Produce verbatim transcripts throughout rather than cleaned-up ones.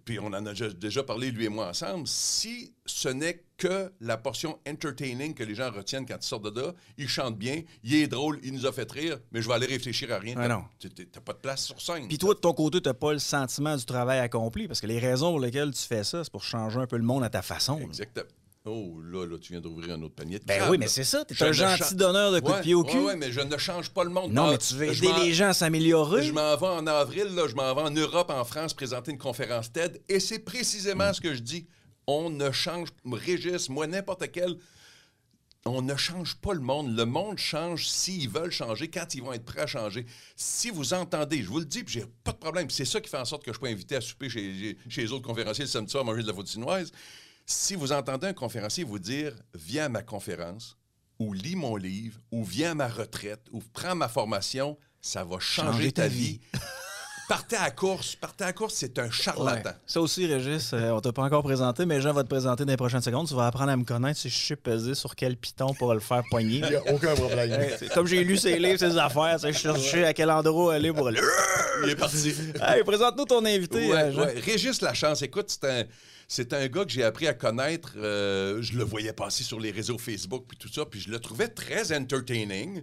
puis on en a déjà parlé, lui et moi, ensemble, si ce n'est que la portion entertaining que les gens retiennent quand ils sortent de là, il chante bien, il est drôle, il nous a fait rire, mais je vais aller réfléchir à rien. Ah non. T'as pas de place sur scène. Puis toi, de ton côté, t'as pas le sentiment du travail accompli, parce que les raisons pour lesquelles tu fais ça, c'est pour changer un peu le monde à ta façon. Exactement. Oh, là, là, tu viens d'ouvrir un autre panier de Ben crabes, oui, mais là. c'est ça. T'es Je un ne gentil cha- donneur de coups ouais, de pied au cul. Oui, ouais, mais je ne change pas le monde. Non, Ah, mais tu veux je aider m'en- les gens à s'améliorer. Je m'en vais en avril, là, je m'en vais en Europe, en France, présenter une conférence TED, et c'est précisément Mm. ce que je dis. On ne change, Régis, moi, n'importe quel, on ne change pas le monde. Le monde change s'ils veulent changer, quand ils vont être prêts à changer. Si vous entendez, je vous le dis, puis j'ai pas de problème, c'est ça qui fait en sorte que je suis pas invité à souper chez, chez les autres conférenciers le samedi soir à manger de la fautinoise. Si vous entendez un conférencier vous dire « Viens à ma conférence » ou « Lis mon livre » ou « Viens à ma retraite » ou « Prends ma formation », ça va changer, Changer ta ta vie. vie. Partez à la course. Partez à la course, c'est un charlatan. Ouais. Ça aussi, Régis, euh, on t'a pas encore présenté, mais Jean va te présenter dans les prochaines secondes. Tu vas apprendre à me connaître si je sais peser sur quel piton pour le faire poigner. Il n'y a aucun problème. Ouais, c'est comme j'ai lu ses livres, ses affaires, tu sais, je cherchais à quel endroit aller pour aller. Il est parti. Hey, présente-nous ton invité, Ouais, euh, Jean. ouais. Régis Lachance, écoute, c'est un, c'est un gars que j'ai appris à connaître. Euh, je le voyais passer sur les réseaux Facebook puis tout ça, puis je le trouvais très entertaining.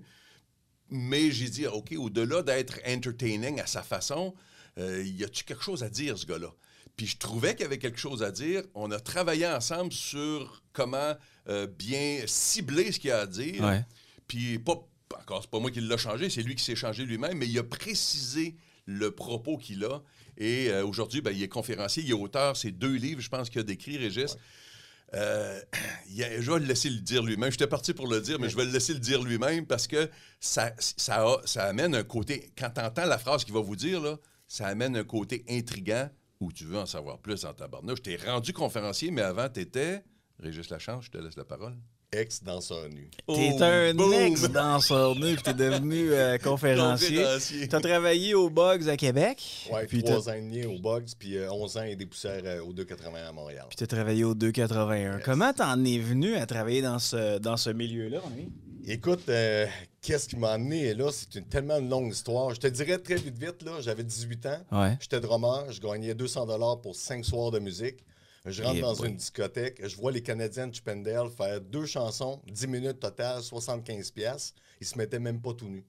Mais j'ai dit, OK, au-delà d'être entertaining à sa façon, euh, y a-tu quelque chose à dire, ce gars-là? Puis je trouvais qu'il y avait quelque chose à dire. On a travaillé ensemble sur comment euh, bien cibler ce qu'il y a à dire. Ouais. Puis pas, encore, c'est pas moi qui l'ai changé, c'est lui qui s'est changé lui-même, mais il a précisé le propos qu'il a. Et euh, aujourd'hui, ben, il est conférencier, il est auteur. C'est deux livres, je pense, qu'il a décrit, Régis. Ouais. Euh, il a, je vais le laisser le dire lui-même. J'étais parti pour le dire, mais je vais le laisser le dire lui-même parce que ça, ça, a, ça amène un côté... Quand tu entends la phrase qu'il va vous dire, là, ça amène un côté intriguant où tu veux en savoir plus en tabarnouche. Je t'ai rendu conférencier, mais avant, tu étais... Régis Lachance, je te laisse la parole. Ex-danseur nu. T'es Oh, un boom! ex-danseur nu, puis t'es devenu euh, conférencier. Conférencier. T'as travaillé au Bugs à Québec. Ouais, puis trois t'as- ans et demi au Bugs, puis euh, onze ans et des poussières euh, au deux quatre-vingts à Montréal. Puis t'as travaillé au deux quatre-vingt-un. Yes. Comment t'en es venu à travailler dans ce, dans ce milieu-là, mon ami? Écoute, euh, qu'est-ce qui m'a amené là? C'est une, tellement une longue histoire. Je te dirais très vite, vite, là, j'avais dix-huit ans. Ouais. J'étais drummer, je gagnais deux cents dollars pour cinq soirs de musique. Je rentre Eh dans boy. une discothèque, je vois les Canadiens de Chippendale faire deux chansons, dix minutes total, soixante-quinze piastres. Ils se mettaient même pas tout nus.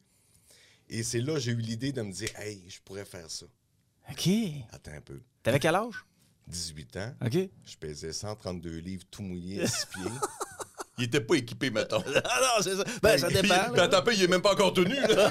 Et c'est là que j'ai eu l'idée de me dire, hey, je pourrais faire ça. OK. Attends un peu. T'avais quel âge? dix-huit ans, OK. je pesais cent trente-deux livres, tout mouillé, six pieds. Il était pas équipé, mettons. Ah non, c'est ça. Ben, ça dépend. Puis, attends, pas, il est même pas encore tenu, là.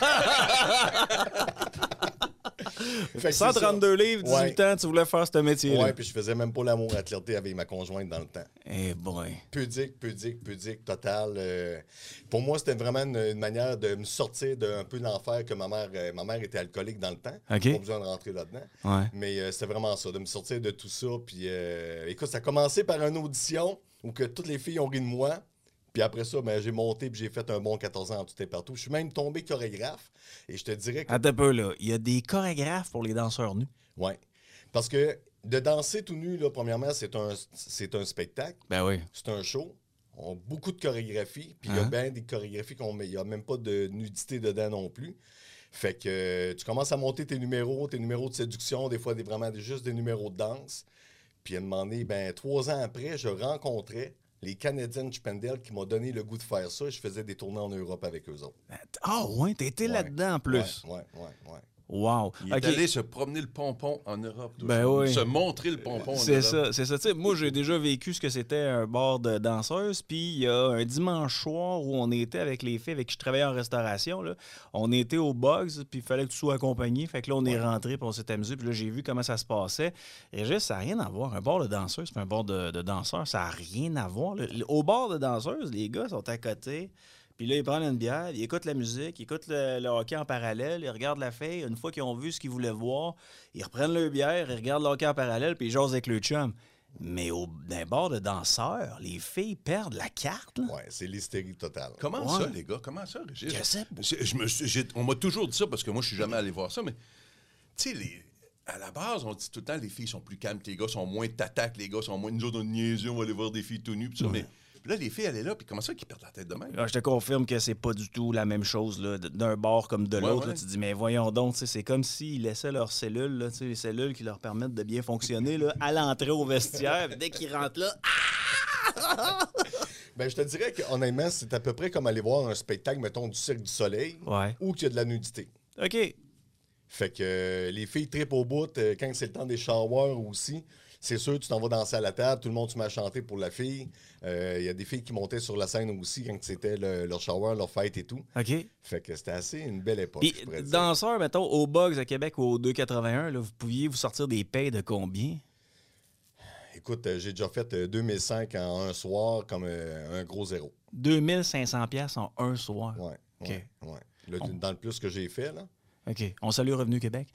Fait que c'est cent trente-deux ça. livres, dix-huit ans, tu voulais faire ce métier-là. Ouais, puis je faisais même pas l'amour athlété avec ma conjointe dans le temps. Eh boy. Pudique, pudique, pudique, total. Euh, pour moi, c'était vraiment une, une manière de me sortir d'un peu de l'enfer que ma mère, euh, ma mère était alcoolique dans le temps. OK. Pas besoin de rentrer là-dedans. Ouais. Mais euh, c'était vraiment ça, de me sortir de tout ça. Puis euh, écoute, ça a commencé par une audition où que toutes les filles ont ri de moi. Puis après ça, ben, j'ai monté puis j'ai fait un bon quatorze ans en tout et partout. Je suis même tombé chorégraphe. Et je te dirais que... Attends un peu, là. Il y a des chorégraphes pour les danseurs nus. Ouais. Parce que de danser tout nu, là, premièrement, c'est un, c'est un spectacle. Ben oui. C'est un show. On a beaucoup de chorégraphies. Puis il y a Hein? bien des chorégraphies qu'on met. Il n'y a même pas de nudité dedans non plus. Fait que euh, tu commences à monter tes numéros, tes numéros de séduction, des fois des, vraiment des, juste des numéros de danse. Puis à un moment donné, ben, trois ans après, je rencontrais les Canadiens de Chippendale qui m'ont donné le goût de faire ça. Je faisais des tournées en Europe avec eux autres. Ah ouais, t'étais Ouais. là-dedans en plus. Ouais, ouais, ouais, ouais. Wow. Il OK. est allé se promener le pompon en Europe. Ben oui. Se montrer le pompon en C'est Europe. ça, c'est ça. Tu sais, moi, j'ai déjà vécu ce que c'était un bar de danseuses. Puis il y a un dimanche soir où on était avec les filles avec qui je travaillais en restauration. Là. On était au Bugs, puis il fallait que tu sois accompagné. Fait que là, on est rentré, puis on s'est amusé. Puis là, j'ai vu comment ça se passait. Et juste, ça n'a rien à voir. Un bar de danseuses, puis un bar de, de danseurs, ça n'a rien à voir. Le- le- au bar de danseuses, les gars sont à côté. Puis là, ils prennent une bière, ils écoutent la musique, ils écoutent le, le hockey en parallèle, ils regardent la fille. Une fois qu'ils ont vu ce qu'ils voulaient voir, ils reprennent leur bière, ils regardent le hockey en parallèle, puis ils jasent avec le chum. Mais au, dans un bar de danseurs, les filles perdent la carte. Là. Ouais, c'est l'hystérie totale. Comment Ouais. ça, les gars? Comment ça, Régis? Je sais pas. C'est- je me suis- j'ai- on m'a toujours dit ça parce que moi, je suis jamais allé voir ça, mais tu sais, les- à la base, on dit tout le temps les filles sont plus calmes, que les gars sont moins t'attaques, les gars sont moins. Nous autres, on est niaiseux, on va aller voir des filles tout nues, pis ça, mais Puis là, les filles, elles sont là, puis comment ça qu'ils perdent la tête de même? Ah, je te confirme que c'est pas du tout la même chose là, d- d'un bord comme de Ouais, l'autre. ouais. là. Tu te dis, mais voyons donc, tu sais, c'est comme s'ils laissaient leurs cellules, là, tu sais, les cellules qui leur permettent de bien fonctionner là, à l'entrée au vestiaire. Puis dès qu'ils rentrent là, Ben, je te dirais que honnêtement, c'est à peu près comme aller voir un spectacle, mettons, du Cirque du Soleil ouais. ou qu'il y a de la nudité. OK. Fait que euh, les filles trippent au bout euh, quand c'est le temps des showers aussi. C'est sûr, tu t'en vas danser à la table, tout le monde se met à chanter pour la fille. Il euh, y a des filles qui montaient sur la scène aussi quand c'était le- leur shower, leur fête et tout. OK. Fait que c'était assez une belle époque, Puis, je pourrais dire. danseur, mettons, au Bugs à Québec ou au deux quatre-vingt-un, là, vous pouviez vous sortir des payes de combien? Écoute, euh, j'ai déjà fait euh, deux mille cinq en un soir comme euh, un gros zéro. deux mille cinq cents piastres en un soir. Ouais, OK. ouais, ouais. Le- On- Dans le plus que j'ai fait, là. OK. On salue Revenu Québec.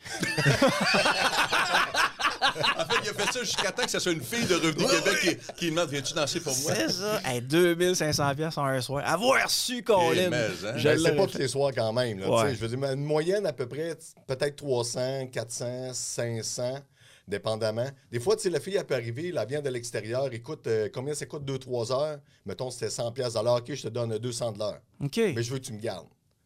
En fait, il a fait ça jusqu'à temps que ce soit une fille de Revenu Québec qui, qui demande viens-tu danser pour moi? C'est ça. Hey, deux mille cinq cents piastres en un soir. Avoir su qu'on Eh, l'aime. mais, hein. Je Ben, c'est l'aurais pas fait. tous les soirs quand même. Là, Ouais. tu sais, je veux dire, une moyenne à peu près, t- peut-être trois cents, quatre cents, cinq cents, dépendamment. Des fois, tu sais, la fille, elle peut arriver, elle vient de l'extérieur, écoute, euh, combien ça coûte deux trois heures? Mettons, c'était cent piastres de l'heure, OK, je te donne deux cents de l'heure. OK. Mais je veux que tu me gardes.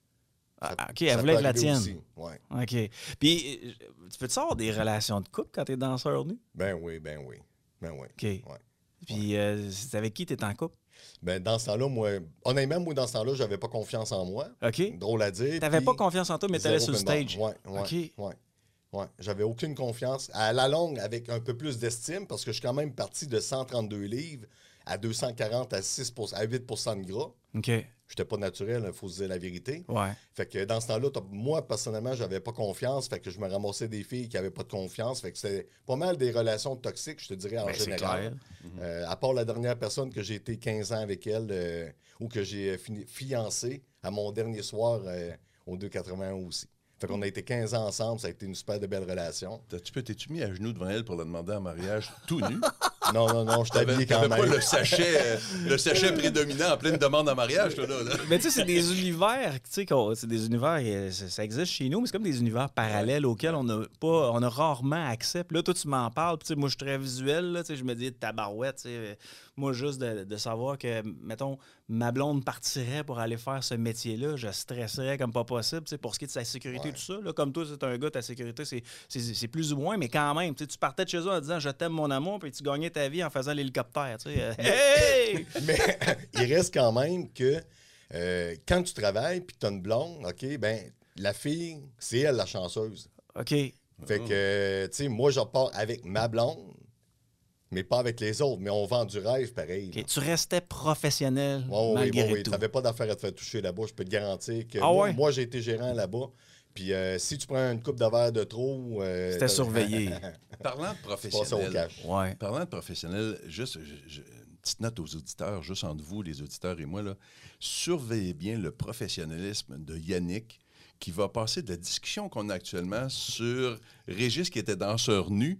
Ah, OK, Ça elle voulait peut être la arriver tienne. aussi, ouais. OK. Puis, euh, tu peux-tu avoir des relations de couple quand t'es danseur nu? Ben oui, ben oui. Ben oui. OK. Ouais. Puis, euh, c'est avec qui t'es en couple? Ben, dans ce temps-là, moi, honnêtement, moi, dans ce temps-là, j'avais pas confiance en moi. OK. Drôle à dire. T'avais puis pas confiance en toi, mais t'allais zéro sur le open bar. stage. Ouais, ouais, OK. ouais. Ouais, j'avais aucune confiance. À la longue, avec un peu plus d'estime, parce que je suis quand même parti de cent trente-deux livres à deux cent quarante à, six pour cent, à huit pour cent de gras. OK. J'étais pas naturel, il faut se dire la vérité. Ouais. Fait que dans ce temps-là, t'as- moi, personnellement, j'avais pas confiance. Fait que je me ramassais des filles qui avaient pas de confiance. Fait que c'était pas mal des relations toxiques, je te dirais, en Ben, c'est général. clair. Euh, à part la dernière personne que j'ai été quinze ans avec elle euh, ou que j'ai euh, fini- fiancé à mon dernier soir euh, au deux quatre-vingt-un aussi. Fait qu'on a été quinze ans ensemble, ça a été une super de belle relation. Tu peux t'es-tu mis à genoux devant elle pour la demander en mariage tout nu? Non, non, non, je T'avais t'habillais quand t'avais pas même. le sachet, euh, le sachet prédominant en pleine demande en mariage, toi, là. là. Mais tu sais, c'est des univers, tu sais, qu'on- c'est des univers, euh, ça, ça existe chez nous, mais c'est comme des univers parallèles auxquels on a pas, on a rarement accès. Puis là, toi, tu m'en parles, puis tu sais, moi, je suis très visuel, là, tu sais, je me dis, tabarouette, tu sais, euh, moi, juste de, de savoir que, mettons, ma blonde partirait pour aller faire ce métier-là, je stresserais comme pas possible, tu sais, pour ce qui est de sa sécurité, Ouais. tout ça. Là, comme toi, c'est un gars, ta sécurité, c'est, c'est, c'est plus ou moins, mais quand même, tu sais, tu partais de chez eux en disant, je t'aime, mon amour, puis tu gagnais ta vie en faisant l'hélicoptère, tu sais. euh, hey! Mais il reste quand même que euh, quand tu travailles puis que tu as une blonde, OK, ben la fille, c'est elle la chanceuse. OK. Fait que, euh, tu sais, moi, je repars avec ma blonde, mais pas avec les autres. Mais on vend du rêve pareil. là. OK, tu restais professionnel Ouais, ouais, malgré ouais, ouais. tout. Tu n'avais pas d'affaire à te faire toucher là-bas. Je peux te garantir que Ah moi, ouais? moi, j'ai été gérant là-bas. Puis euh, si tu prends une coupe de verre de trop... euh, C'était t'as- surveillé. Parlant de tu passes au professionnel, cash. Ouais. parlant de professionnel, juste je- je- une petite note aux auditeurs, juste entre vous, les auditeurs et moi, là, surveillez bien le professionnalisme de Yannick, qui va passer de la discussion qu'on a actuellement sur Régis qui était danseur nu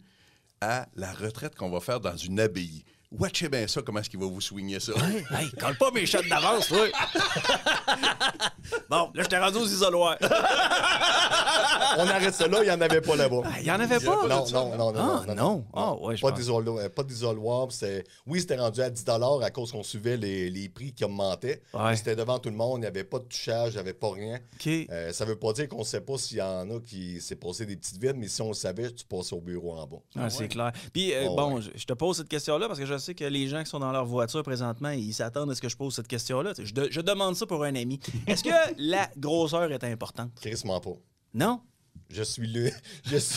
à la retraite qu'on va faire dans une abbaye. Watchez bien ça, comment est-ce qu'il va vous swinguer ça. Hey, hey, colle pas mes shots d'avance, toi! Bon, là, je t'ai rendu aux isoloirs. On arrête ça là, il n'y en avait pas là-bas. Ah, il y en avait Il y a pas? pas Non, de ça, non, non, non, Ah, non, non. Ah, ouais, je pas pense. d'isoloir, euh, pas d'isoloir. c'était- Oui, c'était rendu à dix dollars à cause qu'on suivait les, les prix qui augmentaient. Ouais. Mais c'était devant tout le monde, il n'y avait pas de touchage, il n'y avait pas rien. OK. Euh, ça veut pas dire qu'on ne sait pas s'il y en a qui s'est passé des petites vides, mais si on le savait, tu passais au bureau en bas. Ah, c'est clair. Puis, euh, Oh, bon, ouais. je je te pose cette question-là parce que je sais que les gens qui sont dans leur voiture présentement, ils s'attendent à ce que je pose cette question-là. Je, de- je demande ça pour un ami. Est-ce que la grosseur est importante? Crissement pas. Non? Je suis le. Je suis.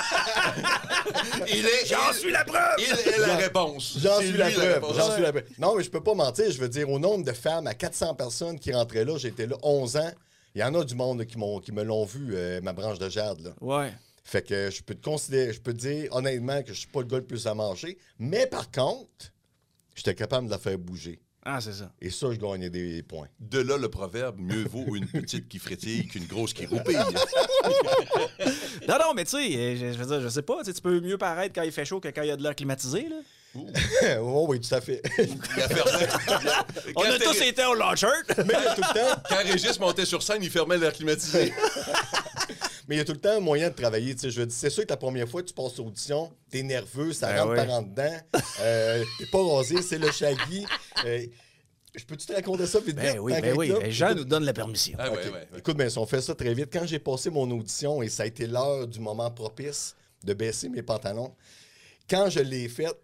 Il est, J'en il- suis la preuve! Il est la réponse. J'en C'est suis lui la preuve. réponse. J'en suis la preuve. Non, mais je peux pas mentir. Je veux dire, au nombre de femmes, à quatre cents personnes qui rentraient là, j'étais là onze ans. Il y en a du monde là, qui, m'ont, qui me l'ont vu, euh, ma branche de jade. Là. Ouais. Fait que je peux te considérer, je peux te dire honnêtement que je suis pas le gars le plus à manger. Mais par contre, j'étais capable de la faire bouger. Ah, c'est ça. Et ça, je gagnais des points. De là le proverbe, mieux vaut une petite qui frétille qu'une grosse qui roupille. Non, non, mais tu sais, euh, je, je veux dire, je sais pas, tu sais, tu peux mieux paraître quand il fait chaud que quand il y a de l'air climatisé, là. oh, oui, tout à fait. Il a fermé. On a Quand tous Ré- été au launcher! Mais il y a tout le temps, Quand Régis montait sur scène, il fermait l'air climatisé. mais il y a tout le temps un moyen de travailler. Tu sais, je veux dire, c'est sûr que la première fois que tu passes l'audition, t'es nerveux, ça Ben rentre oui. par en dedans. Euh, t'es pas rasé, c'est le shaggy. Euh, Je peux-tu te raconter ça vite Ben vite? oui, tant ben qu'à oui. là? Ben, Jean Écoute- nous donne la permission. Ah, OK. ouais, ouais, ouais. Écoute, bien, si on fait ça très vite, quand j'ai passé mon audition et ça a été l'heure du moment propice de baisser mes pantalons, quand je l'ai fait,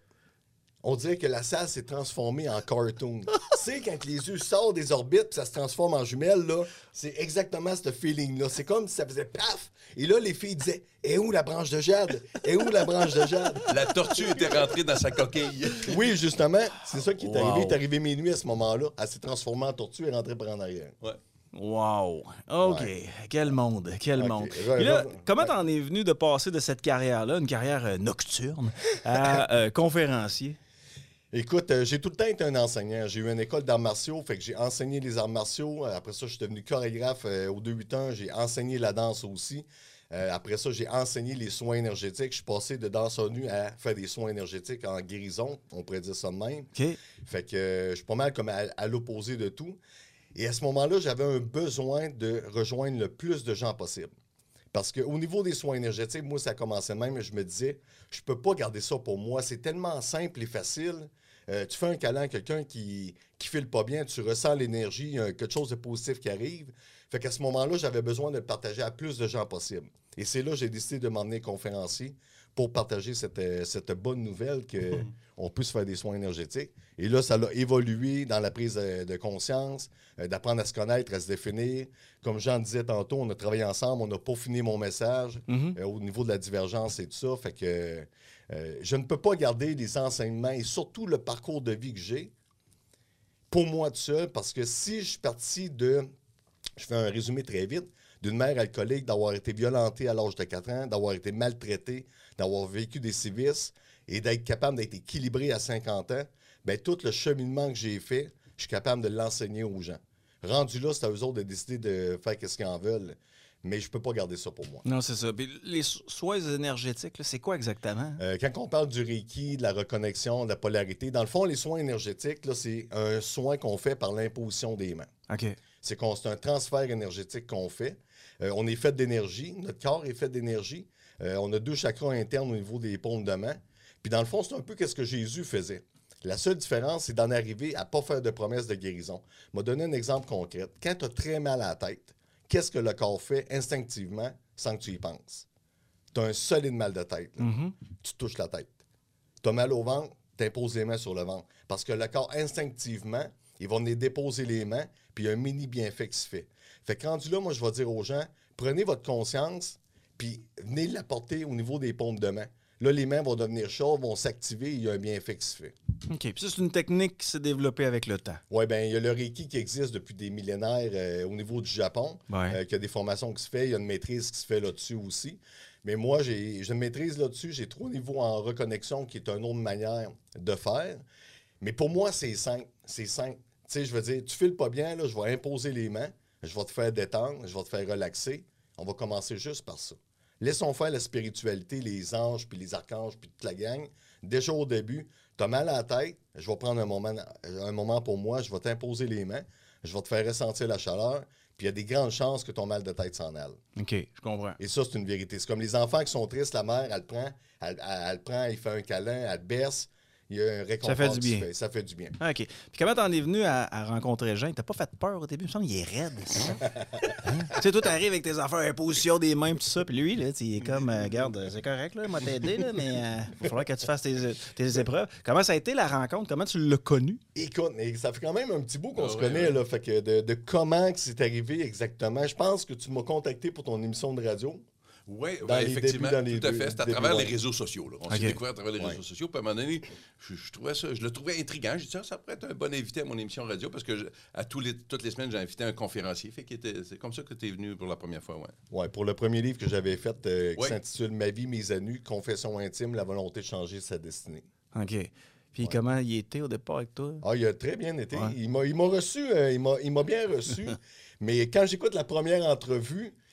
on dirait que la salle s'est transformée en cartoon. Tu sais, quand les yeux sortent des orbites puis ça se transforme en jumelles, là, c'est exactement ce feeling-là. C'est comme si ça faisait paf! Et là, les filles disaient « Et où la branche de jade? Et où la branche de jade? » La tortue était rentrée dans sa coquille. Oui, justement, c'est ça qui est Wow. arrivé. Il est arrivé minuit à ce moment-là. Elle s'est transformée en tortue et rentrée par en arrière. Ouais. Wow. OK. Ouais. Quel monde. Quel OK. monde. Re- Puis là, re- comment ouais. t'en es venu de passer de cette carrière-là, une carrière euh, nocturne, à euh, conférencier? Écoute, euh, j'ai tout le temps été un enseignant. J'ai eu une école d'arts martiaux, fait que j'ai enseigné les arts martiaux. Euh, Après ça, je suis devenu chorégraphe euh, aux deux huit ans. J'ai enseigné la danse aussi. Euh, après ça, j'ai enseigné les soins énergétiques. Je suis passé de danseur nu à faire des soins énergétiques en guérison, on pourrait dire ça de même. OK. Fait que euh, je suis pas mal comme à, à l'opposé de tout. Et à ce moment-là, j'avais un besoin de rejoindre le plus de gens possible. Parce qu'au niveau des soins énergétiques, moi, ça commençait même, je me disais, je peux pas garder ça pour moi. C'est tellement simple et facile. Euh, tu fais un câlin à quelqu'un qui qui file pas bien, tu ressens l'énergie, il y a quelque chose de positif qui arrive. Fait qu'à ce moment-là, j'avais besoin de le partager à plus de gens possible. Et c'est là que j'ai décidé de m'emmener conférencier pour partager cette, euh, cette bonne nouvelle qu'on peut se faire des soins énergétiques. Et là, ça l'a évolué dans la prise de, de conscience, euh, d'apprendre à se connaître, à se définir. Comme Jean disait tantôt, on a travaillé ensemble, on a peaufiné mon message Mhm. euh, au niveau de la divergence et tout ça. Fait que euh, je ne peux pas garder les enseignements et surtout le parcours de vie que j'ai pour moi tout seul, parce que si je suis parti de, je fais un résumé très vite, d'une mère alcoolique, d'avoir été violentée à l'âge de quatre ans, d'avoir été maltraité, d'avoir vécu des sévices et d'être capable d'être équilibré à cinquante ans, bien, tout le cheminement que j'ai fait, je suis capable de l'enseigner aux gens. Rendu là, c'est à eux autres de décider de faire ce qu'ils en veulent, mais je ne peux pas garder ça pour moi. Non, c'est ça. Puis les so- soins énergétiques, là, c'est quoi exactement? Euh, quand on parle du Reiki, de la reconnexion, de la polarité, dans le fond, les soins énergétiques, là, c'est un soin qu'on fait par l'imposition des mains. OK. C'est qu'on- c'est un transfert énergétique qu'on fait. Euh, on est fait d'énergie. Notre corps est fait d'énergie. Euh, on a deux chakras internes au niveau des paumes de main. Puis dans le fond, c'est un peu ce que Jésus faisait. La seule différence, c'est d'en arriver à ne pas faire de promesses de guérison. Je vais donner un exemple concret. Quand tu as très mal à la tête, qu'est-ce que le corps fait instinctivement sans que tu y penses? Tu as un solide mal de tête. là. Mhm. Tu touches la tête. Tu as mal au ventre, tu imposes les mains sur le ventre. Parce que le corps, instinctivement, il va venir déposer les mains, puis il y a un mini bienfait qui se fait. Fait que rendu là, moi, je vais dire aux gens, prenez votre conscience, puis venez l'apporter au niveau des paumes de main. Là, les mains vont devenir chaudes, vont s'activer, il y a un bienfait qui se fait. OK. Puis ça, c'est une technique qui s'est développée avec le temps. Oui, bien, il y a le Reiki qui existe depuis des millénaires euh, au niveau du Japon, Ouais. euh, qu'il y a des formations qui se fait, il y a une maîtrise qui se fait là-dessus aussi. Mais moi, j'ai j'ai une maîtrise là-dessus, j'ai trois niveaux en reconnexion qui est une autre manière de faire. Mais pour moi, c'est simple. C'est simple. Tu sais, je veux dire, tu files pas bien, là, je vais imposer les mains, je vais te faire détendre, je vais te faire relaxer. On va commencer juste par ça. Laissons faire la spiritualité, les anges, puis les archanges, puis toute la gang. Déjà au début, tu as mal à la tête, je vais prendre un moment, un moment pour moi, je vais t'imposer les mains, je vais te faire ressentir la chaleur, puis il y a des grandes chances que ton mal de tête s'en aille. OK, je comprends. Et ça, c'est une vérité. C'est comme les enfants qui sont tristes, la mère, elle prend, elle, elle, elle prend, il fait un câlin, elle te berce, il y a un réconfort. fait du qui se bien. fait. Ça fait du bien. Ah, OK. Puis comment t'en es venu à, à rencontrer Jean? T'as pas fait peur au début? Il me semble qu'il est raide, c'est ça? Hein? Tu sais, toi, t'arrives avec tes affaires, imposition des mains, tout ça. Puis lui, là, il est comme, euh, regarde, c'est correct, là, il m'a t'aider, là, mais il va falloir que tu fasses tes, tes épreuves. Comment ça a été la rencontre? Comment tu l'as connu? Écoute, et ça fait quand même un petit bout qu'on Ah se ouais, connaît, ouais. là. Fait que de, de comment que c'est arrivé exactement. Je pense que tu m'as contacté pour ton émission de radio. Oui, Dans les effectivement, débuts, dans les tout à deux- fait. C'est à débuts, travers ouais. les réseaux sociaux. Là. On OK. s'est découvert à travers les Ouais. réseaux sociaux. Puis à un moment donné, je, je trouvais ça, je le trouvais intriguant. J'ai dit, ça, ça pourrait être un bon invité à mon émission radio parce que je- à tous les, toutes les semaines, j'ai invité un conférencier. Fait qu'il était, c'est comme ça que tu es venu pour la première fois. Ouais. Ouais, pour le premier livre que j'avais fait, euh, qui Ouais. s'intitule Ma vie, mes anus, confession intime, la volonté de changer sa destinée. OK. Puis comment il était au départ avec toi? Ah, il a très bien été. Ouais. Il m'a il m'a reçu, euh, il m'a il m'a bien reçu. Mais quand j'écoute la première entrevue,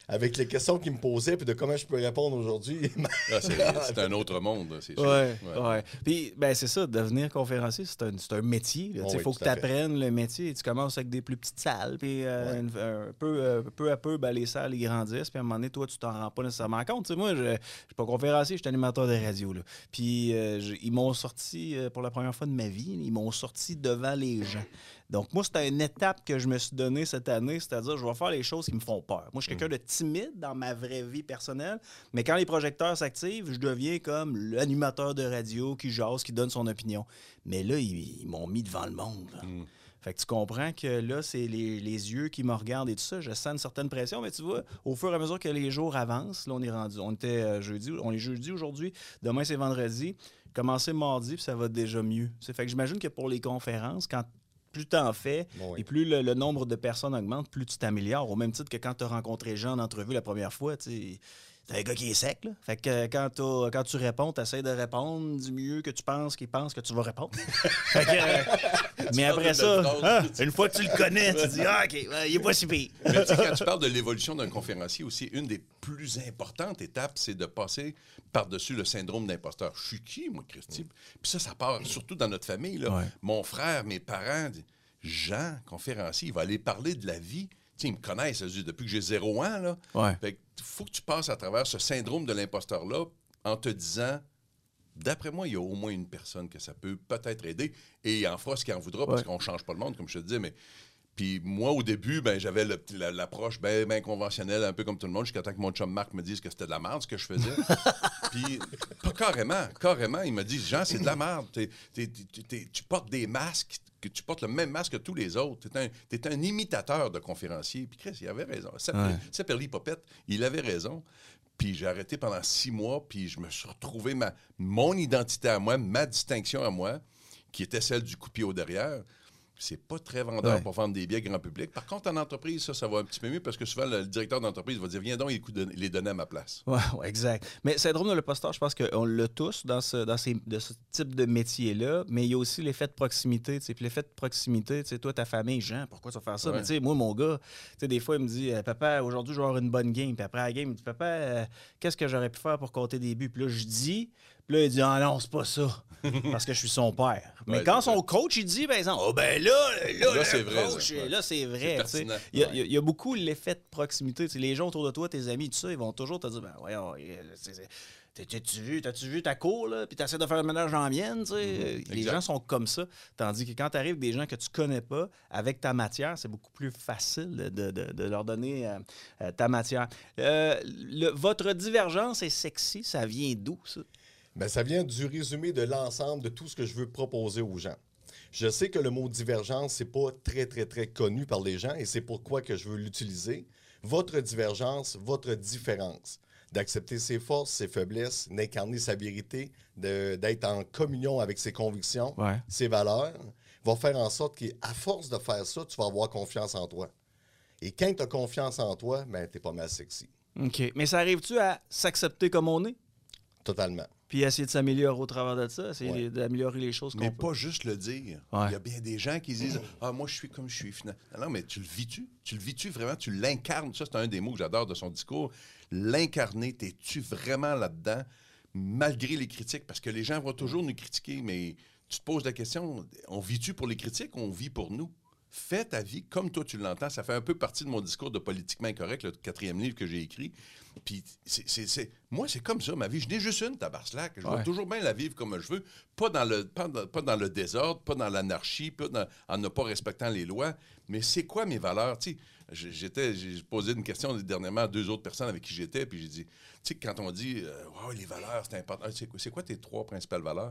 avec les questions qu'il me posait puis de comment je peux répondre aujourd'hui. Ah, c'est, c'est un autre monde, c'est sûr. Ouais, ouais. ouais. Puis, ben, c'est ça, devenir conférencier, c'est un, c'est un métier. Il oh, oui, faut que tu apprennes fait. le métier. Tu commences avec des plus petites salles, puis euh, ouais. une, un peu, euh, peu à peu, ben, les salles ils grandissent, puis à un moment donné, toi, tu t'en rends pas nécessairement compte. T'sais, moi, je ne suis pas conférencier, je suis animateur de radio. Là. Puis, euh, je, ils m'ont sorti, euh, pour la première fois de ma vie, ils m'ont sorti devant les gens. Donc, moi, c'était une étape que je me suis donnée cette année, c'est-à-dire, je vais faire les choses qui me font peur. Moi, je suis quelqu'un de timide dans ma vraie vie personnelle, mais quand les projecteurs s'activent, je deviens comme l'animateur de radio qui jase, qui donne son opinion. Mais là, ils, ils m'ont mis devant le monde. Mm. Fait que tu comprends que là, c'est les, les yeux qui me regardent et tout ça. Je sens une certaine pression, mais tu vois, au fur et à mesure que les jours avancent, là, on est rendu. On était euh, jeudi, on est jeudi aujourd'hui, demain, c'est vendredi. Commencer mardi, puis ça va déjà mieux. C'est fait que j'imagine que pour les conférences, quand plus tu en fais oui. et plus le, le nombre de personnes augmente, plus tu t'améliores. Au même titre que quand tu as rencontré Jean en entrevue la première fois, tu sais, t'es un gars qui est sec, là. Fait que quand, quand tu réponds, tu essaies de répondre du mieux que tu penses qu'il pense que tu vas répondre. Fait que, euh, mais après ça, ah, une fois que tu le connais, tu dis ah, OK, euh, il est pas si pire. Mais tu sais, quand tu parles de l'évolution d'un conférencier aussi, une des plus importantes étapes, c'est de passer par-dessus le syndrome d'imposteur. Je suis qui, moi, Christy? Mm. Puis ça, ça part surtout dans notre famille. Là. Ouais. Mon frère, mes parents, Jean, conférencier, il va aller parler de la vie. T'sais, ils me connaissent depuis que j'ai zéro ans. Là. Ouais. Fait que faut que tu passes à travers ce syndrome de l'imposteur-là en te disant, d'après moi, il y a au moins une personne que ça peut peut-être aider et il en fera ce qu'il en voudra ouais. parce qu'on ne change pas le monde, comme je te disais. Mais puis moi, au début, ben, j'avais le, la, l'approche bien ben conventionnelle, un peu comme tout le monde, jusqu'à temps que mon chum Marc me dise que c'était de la merde ce que je faisais. Puis, pas carrément, carrément, il m'a dit, Jean, c'est de la merde. T'es, t'es, t'es, t'es, tu portes des masques, que tu portes le même masque que tous les autres. Tu es un, un imitateur de conférencier. Puis Chris, il avait raison. Saperli Popette, il avait raison. Puis j'ai arrêté pendant six mois, puis je me suis retrouvé ma, mon identité à moi, ma distinction à moi, qui était celle du coup de pied au derrière. C'est pas très vendeur ouais. pour vendre des billets grand public. Par contre, en entreprise, ça, ça va un petit peu mieux parce que souvent, le directeur d'entreprise va dire « Viens donc les donner à ma place. » Oui, ouais, exact. Mais c'est drôle de l'imposteur, je pense qu'on l'a tous dans ce, dans ces, de ce type de métier-là, mais il y a aussi l'effet de proximité. Puis l'effet de proximité, tu sais, toi, ta famille, Jean, pourquoi tu vas faire ça? Ouais. Mais tu sais, moi, mon gars, tu sais, des fois, il me dit « Papa, aujourd'hui, je vais avoir une bonne game. » Puis après la game, il me dit « Papa, euh, qu'est-ce que j'aurais pu faire pour compter des buts? » Puis là, je dis... Puis là, il dit « Ah non, c'est pas ça. » Parce que je suis son père. Mais ouais, quand son coach, il dit, par exemple, « Oh ben là, là, là, c'est vrai, coach, ouais. là, c'est vrai. » C'est il, y a, il y a beaucoup l'effet de proximité. T'sais, les gens autour de toi, tes amis, tout ça, ils vont toujours te dire « Ben voyons, c'est, c'est, T'as-tu vu, t'as-tu vu ta cour, là? Puis t'essaies de faire le ménage en mienne, tu sais. Mm-hmm. Les gens sont comme ça. Tandis que quand t'arrives des gens que tu connais pas, avec ta matière, c'est beaucoup plus facile de, de, de leur donner euh, euh, ta matière. Euh, le, votre divergence est sexy, ça vient d'où, ça? Bien, ça vient du résumé de l'ensemble de tout ce que je veux proposer aux gens. Je sais que le mot divergence, c'est pas très, très, très connu par les gens et c'est pourquoi que je veux l'utiliser. Votre divergence, votre différence. D'accepter ses forces, ses faiblesses, d'incarner sa vérité, de, d'être en communion avec ses convictions, ouais. ses valeurs, va faire en sorte qu'à force de faire ça, tu vas avoir confiance en toi. Et quand tu as confiance en toi, ben, tu es pas mal sexy. OK. Mais ça arrive-tu à s'accepter comme on est? Totalement. Puis essayer de s'améliorer au travers de ça, essayer ouais. d'améliorer les choses qu'on mais peut. pas juste le dire. Ouais. Il y a bien des gens qui disent « Ah, moi, je suis comme je suis. » Non, mais tu le vis-tu? Tu le vis-tu vraiment? Tu l'incarnes? Ça, c'est un des mots que j'adore de son discours. L'incarner, t'es-tu vraiment là-dedans, malgré les critiques? Parce que les gens vont toujours nous critiquer, mais tu te poses la question, on vit-tu pour les critiques ou on vit pour nous? Fais ta vie comme toi tu l'entends. Ça fait un peu partie de mon discours de Politiquement Incorrect, le quatrième livre que j'ai écrit. Puis, c'est, c'est, c'est, moi, c'est comme ça, ma vie. Je n'ai juste une, tabarcelac. Je ouais. vais toujours bien la vivre comme je veux. Pas dans le, pas dans, pas dans le désordre, pas dans l'anarchie, pas dans, en ne pas respectant les lois. Mais c'est quoi mes valeurs? Tu sais, j'étais, j'ai posé une question dernièrement à deux autres personnes avec qui j'étais, puis j'ai dit, tu sais, quand on dit, euh, wow, les valeurs, c'est important. C'est quoi, c'est quoi tes trois principales valeurs?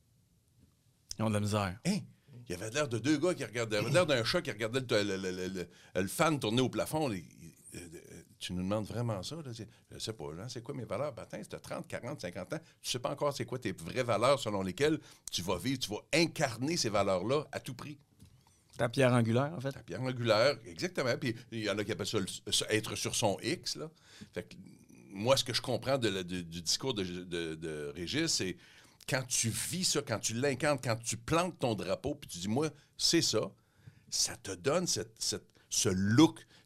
Ils ont de la misère. Hein? Il avait l'air de deux gars qui regardaient, il avait l'air d'un chat qui regardait le, le, le, le, le, le fan tourner au plafond. Il, il, tu nous demandes vraiment ça? Là? Je sais pas, hein, c'est quoi mes valeurs? Ben, attends, c'est trente, quarante, cinquante ans. Tu sais pas encore c'est quoi tes vraies valeurs selon lesquelles tu vas vivre, tu vas incarner ces valeurs-là à tout prix. Ta pierre angulaire, en fait. Ta pierre angulaire, exactement. Puis il y en a qui appellent ça le, être sur son X. Là. Fait que, moi, ce que je comprends de, de, du discours de, de, de Régis, c'est quand tu vis ça, quand tu l'incarnes, quand tu plantes ton drapeau, puis tu dis, moi, c'est ça, ça te donne cette, cette, ce look,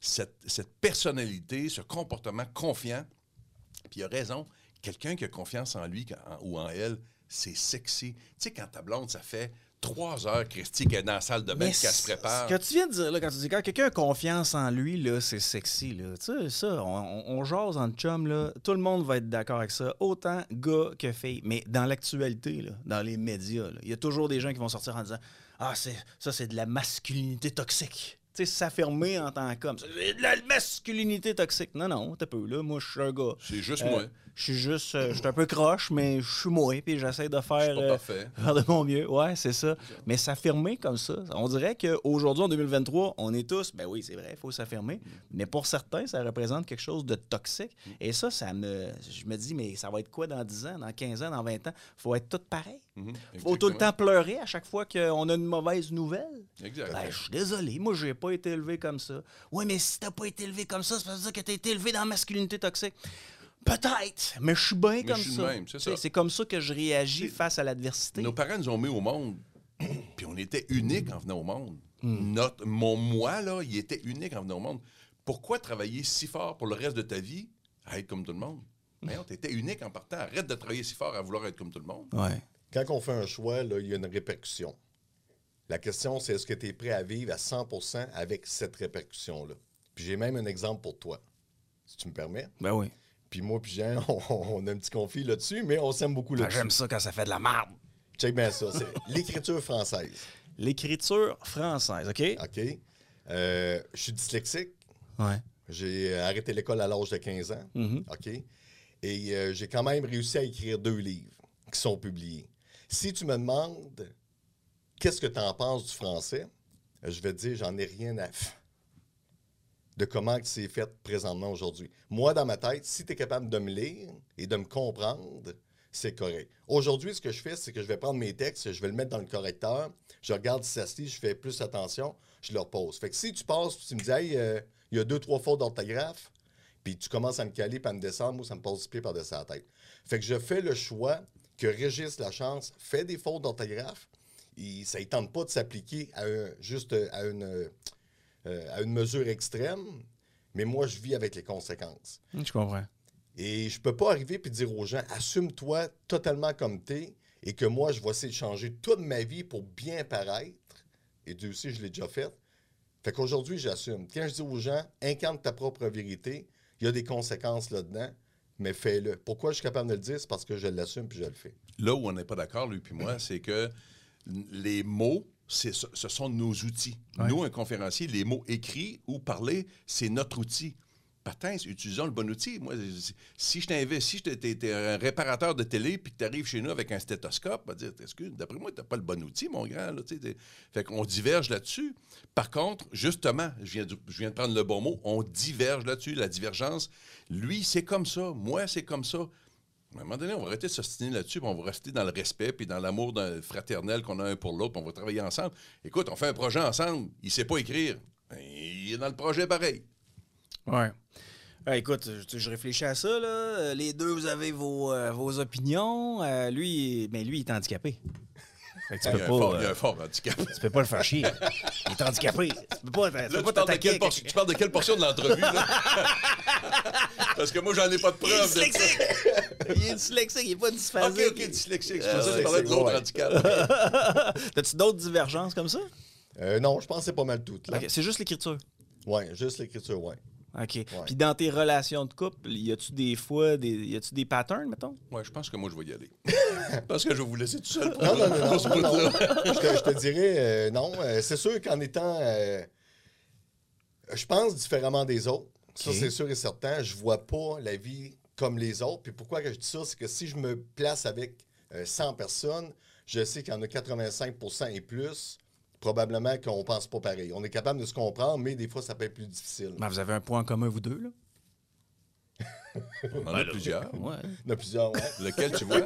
cette, cette personnalité, ce comportement confiant. Puis il a raison, quelqu'un qui a confiance en lui en, ou en elle, c'est sexy. Tu sais, quand ta blonde, ça fait trois heures, Christy, qu'elle est dans la salle de bain, qu'elle se prépare. Ce que tu viens de dire, là, quand tu dis quand quelqu'un a confiance en lui, là, c'est sexy. Là. Tu sais, ça, on, on jase en chum, là, tout le monde va être d'accord avec ça, autant gars que filles. Mais dans l'actualité, là, dans les médias, il y a toujours des gens qui vont sortir en disant « Ah, c'est, ça, c'est de la masculinité toxique. » Tu sais, s'affirmer en tant qu'homme. C'est de la masculinité toxique. Non, non, t'as peu, là. Moi, je suis un gars. C'est juste euh, moi. Je suis juste, euh, je suis un peu croche, mais je suis moi, puis j'essaie de faire, Je suis pas euh, parfait. faire de mon mieux. Ouais, c'est ça. Mais s'affirmer comme ça, on dirait qu'aujourd'hui, en deux mille vingt-trois, on est tous, ben oui, c'est vrai, il faut s'affirmer, mm. mais pour certains, ça représente quelque chose de toxique. Mm. Et ça, ça me, je me dis, mais ça va être quoi dans dix ans, dans quinze ans, dans vingt ans? Il faut être tout pareil. Il mm-hmm. faut tout le temps pleurer à chaque fois qu'on a une mauvaise nouvelle. Exact. Ben, je suis désolé, moi, j'ai pas été élevé comme ça. Oui, mais si t'as pas été élevé comme ça, ça veut dire que t'as été élevé dans la masculinité toxique. Peut-être, mais je suis bien mais comme je suis ça. Même, c'est, ça. c'est comme ça que je réagis c'est... face à l'adversité. Nos parents nous ont mis au monde, puis on était uniques en venant au monde. Mm. Notre, mon moi, là, il était unique en venant au monde. Pourquoi travailler si fort pour le reste de ta vie à être comme tout le monde? Mais on était unique en partant. Arrête de travailler si fort à vouloir être comme tout le monde. Ouais. Quand on fait un choix, là, il y a une répercussion. La question, c'est est-ce que tu es prêt à vivre à cent pour cent avec cette répercussion-là? Puis j'ai même un exemple pour toi, si tu me permets. Ben oui. Puis moi puis Jean, on, on a un petit conflit là-dessus, mais on s'aime beaucoup là-dessus. Ah, j'aime ça quand ça fait de la merde. Check bien ça. C'est l'écriture française. L'écriture française, OK? OK. Euh, je suis dyslexique. Ouais. J'ai arrêté l'école à l'âge de quinze ans. Mm-hmm. OK. Et euh, j'ai quand même réussi à écrire deux livres qui sont publiés. Si tu me demandes qu'est-ce que tu en penses du français, je vais te dire, j'en ai rien à faire de comment c'est fait présentement aujourd'hui. Moi, dans ma tête, si tu es capable de me lire et de me comprendre, c'est correct. Aujourd'hui, ce que je fais, c'est que je vais prendre mes textes, je vais le mettre dans le correcteur, je regarde si ça se lit, je fais plus attention, je le repose. Fait que si tu passes, tu me dis, hey, euh, il y a deux, trois fautes d'orthographe, puis tu commences à me caler, puis à me descendre, moi, ça me passe du pied par-dessus la tête. Fait que je fais le choix que Régis Lachance fait des fautes d'orthographe, et ça ne tente pas de s'appliquer à un, juste à une... Euh, à une mesure extrême, mais moi, je vis avec les conséquences. Je comprends. Et je peux pas arriver et dire aux gens, assume-toi totalement comme t'es et que moi, je vais essayer de changer toute ma vie pour bien paraître. Et Dieu aussi, je l'ai déjà fait. Fait qu'aujourd'hui, j'assume. Quand je dis aux gens, incarne ta propre vérité, il y a des conséquences là-dedans, mais fais-le. Pourquoi je suis capable de le dire? C'est parce que je l'assume puis je le fais. Là où on n'est pas d'accord, lui puis moi, c'est que les mots, C'est, ce sont nos outils. Ouais. Nous, un conférencier, les mots écrits ou parlés, c'est notre outil. Patins, utilisons le bon outil. Moi, si je t'invite, si tu es un réparateur de télé puis que tu arrives chez nous avec un stéthoscope, on va dire, excuse, d'après moi, tu n'as pas le bon outil, mon grand. Là, fait qu'on diverge là-dessus. Par contre, justement, je viens, de, je viens de prendre le bon mot, on diverge là-dessus. La divergence, lui, c'est comme ça. Moi, c'est comme ça. À un moment donné, on va arrêter de s'ostiner là-dessus, puis on va rester dans le respect puis dans l'amour fraternel qu'on a un pour l'autre, puis on va travailler ensemble. Écoute, on fait un projet ensemble, il ne sait pas écrire. Il est dans le projet pareil. Ouais. Euh, écoute, je, je réfléchis à ça, là. Les deux, vous avez vos, euh, vos opinions. Euh, lui, mais lui, il est handicapé. Fait que tu ah, peux il, y pas, fort, euh, il y a un fort handicap. Tu peux pas le faire chier. Il est handicapé. Tu peux pas, tu là, peux tu, pas parles de quelle por- tu parles de quelle portion de l'entrevue, là? Parce que moi, j'en ai pas de preuves. Il est dyslexique. De... il est dyslexique, il est pas dysphasique. OK, OK, dyslexique. Je pensais que tu parlais de l'autre ouais. handicap. T'as-tu d'autres divergences comme ça? Euh, non, je pense que c'est pas mal tout. Okay, c'est juste l'écriture? Oui, juste l'écriture, oui. OK. Ouais. Puis dans tes relations de couple, y a-tu des fois, des, y a-tu des patterns, mettons? Oui, je pense que moi, je vais y aller. Parce que je vais vous laisser tout seul pour, non, non, non, pour ce non, bout-là. non. je, te, je te dirais, euh, non. Euh, c'est sûr qu'en étant... Euh, je pense différemment des autres. Okay. Ça, c'est sûr et certain. Je vois pas la vie comme les autres. Puis pourquoi que je dis ça? C'est que si je me place avec euh, cent personnes, je sais qu'il y en a quatre-vingt-cinq pour cent et plus... probablement qu'on ne pense pas pareil. On est capable de se comprendre, mais des fois, ça peut être plus difficile. Ben, vous avez un point en commun, vous deux, là? On en a plusieurs. Ouais. On a plusieurs, ouais. Lequel, tu vois? Le,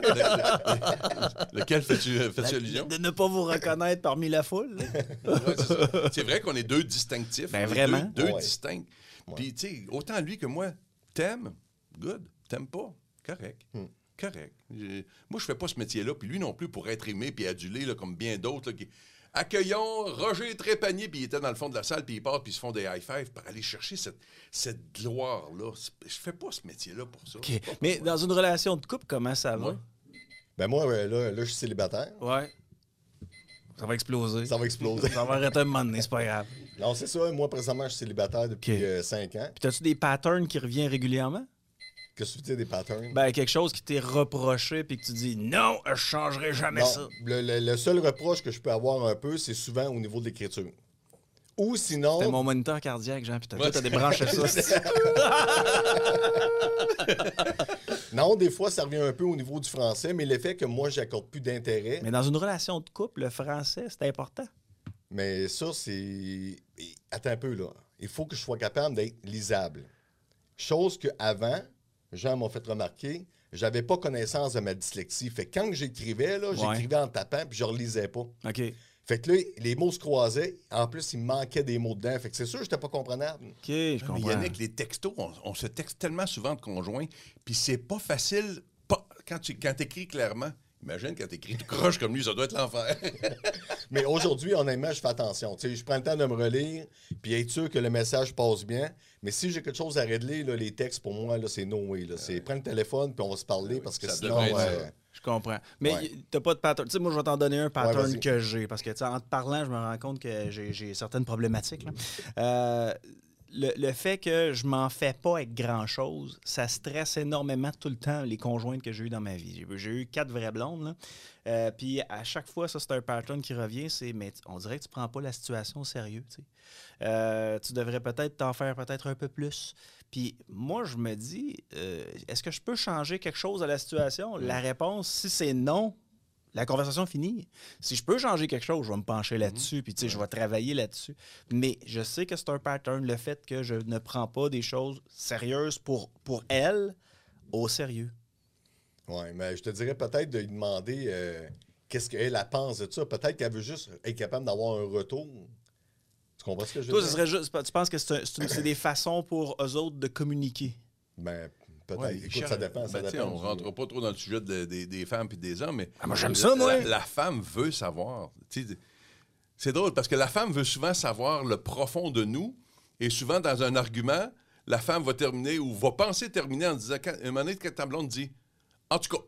le, lequel fais-tu, fais-tu allusion? De ne pas vous reconnaître parmi la foule. Ouais, c'est, ça. C'est vrai qu'on est deux distinctifs. Ben, vraiment. Deux, deux ouais. distincts. Ouais. Puis, tu sais, autant lui que moi, t'aimes, good. T'aimes pas, correct. Hmm. Correct. J'ai... Moi, je fais pas ce métier-là, puis lui non plus, pour être aimé puis adulé, là, comme bien d'autres, là, qui... accueillons Roger Trépanier, puis il était dans le fond de la salle, puis il part, puis ils se font des high-fives pour aller chercher cette, cette gloire-là. Je fais pas ce métier-là pour ça. OK. Mais dans une relation de couple, comment ça va? Ouais. Ben moi, là, là, je suis célibataire. Ouais. Ça va exploser. Ça va exploser. Ça va arrêter un moment donné, c'est pas grave. Non, c'est ça. Moi, présentement, je suis célibataire depuis OK. euh, cinq ans. Puis t'as-tu des patterns qui reviennent régulièrement? Qu'est-ce que tu dis des patterns? Ben, quelque chose qui t'est reproché puis que tu dis non, je changerai jamais non, ça. le, le- le seul reproche que je peux avoir un peu, c'est souvent au niveau de l'écriture. Ou sinon... C'était mon moniteur cardiaque, Jean, puis t'as Ouais. tout à débrancher ça. Non, des fois, ça revient un peu au niveau du français, mais l'effet que moi, j'accorde plus d'intérêt. Mais dans une relation de couple, le français, c'est important. Mais ça, c'est... Attends un peu, là. Il faut que je sois capable d'être lisable. Chose qu'avant, Jean m'a fait remarquer, j'avais pas connaissance de ma dyslexie. Fait que quand j'écrivais, là, j'écrivais en tapant, puis je relisais pas. OK. Fait que là, les mots se croisaient. En plus, il me manquait des mots dedans. Fait que c'est sûr que j'étais pas comprenable. OK, je Mais comprends. Yannick, les textos, on, on se texte tellement souvent de conjoints, puis c'est pas facile. Pas, quand tu quand écris clairement, imagine quand tu écris tout croche comme lui, ça doit être l'enfer. Mais aujourd'hui, honnêtement, je fais attention. Tu sais, je prends le temps de me relire, puis être sûr que le message passe bien. Mais si j'ai quelque chose à régler, là, les textes, pour moi, là, c'est no way. Là. C'est prendre le téléphone, puis on va se parler, oui, parce que ça sinon... devrait être euh, ça. Je comprends. Mais Ouais. y- t'as pas de pattern. Tu sais, moi, je vais t'en donner un pattern vas-y. que j'ai. Parce que, tu sais, en te parlant, je me rends compte que j'ai j'ai certaines problématiques. là. Euh, le, le fait que je m'en fais pas avec grand-chose, ça stresse énormément tout le temps les conjointes que j'ai eues dans ma vie. J'ai- J'ai eu quatre vraies blondes. là. Euh, Puis à chaque fois, ça, c'est un pattern qui revient. C'est, mais t- on dirait que tu prends pas la situation au sérieux. tu sais. Euh, tu devrais peut-être t'en faire peut-être un peu plus. Puis moi, je me dis, euh, est-ce que je peux changer quelque chose à la situation? La réponse, si c'est non, la conversation finit. Si je peux changer quelque chose, je vais me pencher là-dessus, puis tu sais, je vais travailler là-dessus. Mais je sais que c'est un pattern, le fait que je ne prends pas des choses sérieuses pour, pour elle au sérieux. Oui, mais je te dirais peut-être de lui demander euh, qu'est-ce qu'elle elle pense de ça. Peut-être qu'elle veut juste être capable d'avoir un retour. Tu comprends ce que je veux Toi, dire? ce serait juste, tu penses que c'est, un- c'est une- c'est des façons pour eux autres de communiquer? Ben, peut-être. Ouais, Écoute, Charles, ça dépend. ben, ça tu sais, dépend on du- rentre pas trop dans le sujet de- des- des femmes et des hommes, mais Ah, moi, j'aime la- ça, moi. La, la femme veut savoir. Tu sais, c'est drôle parce que la femme veut souvent savoir le profond de nous, et souvent dans un argument, la femme va terminer ou va penser terminer en disant, quand, un moment donné, quand ta blonde dit, en tout cas.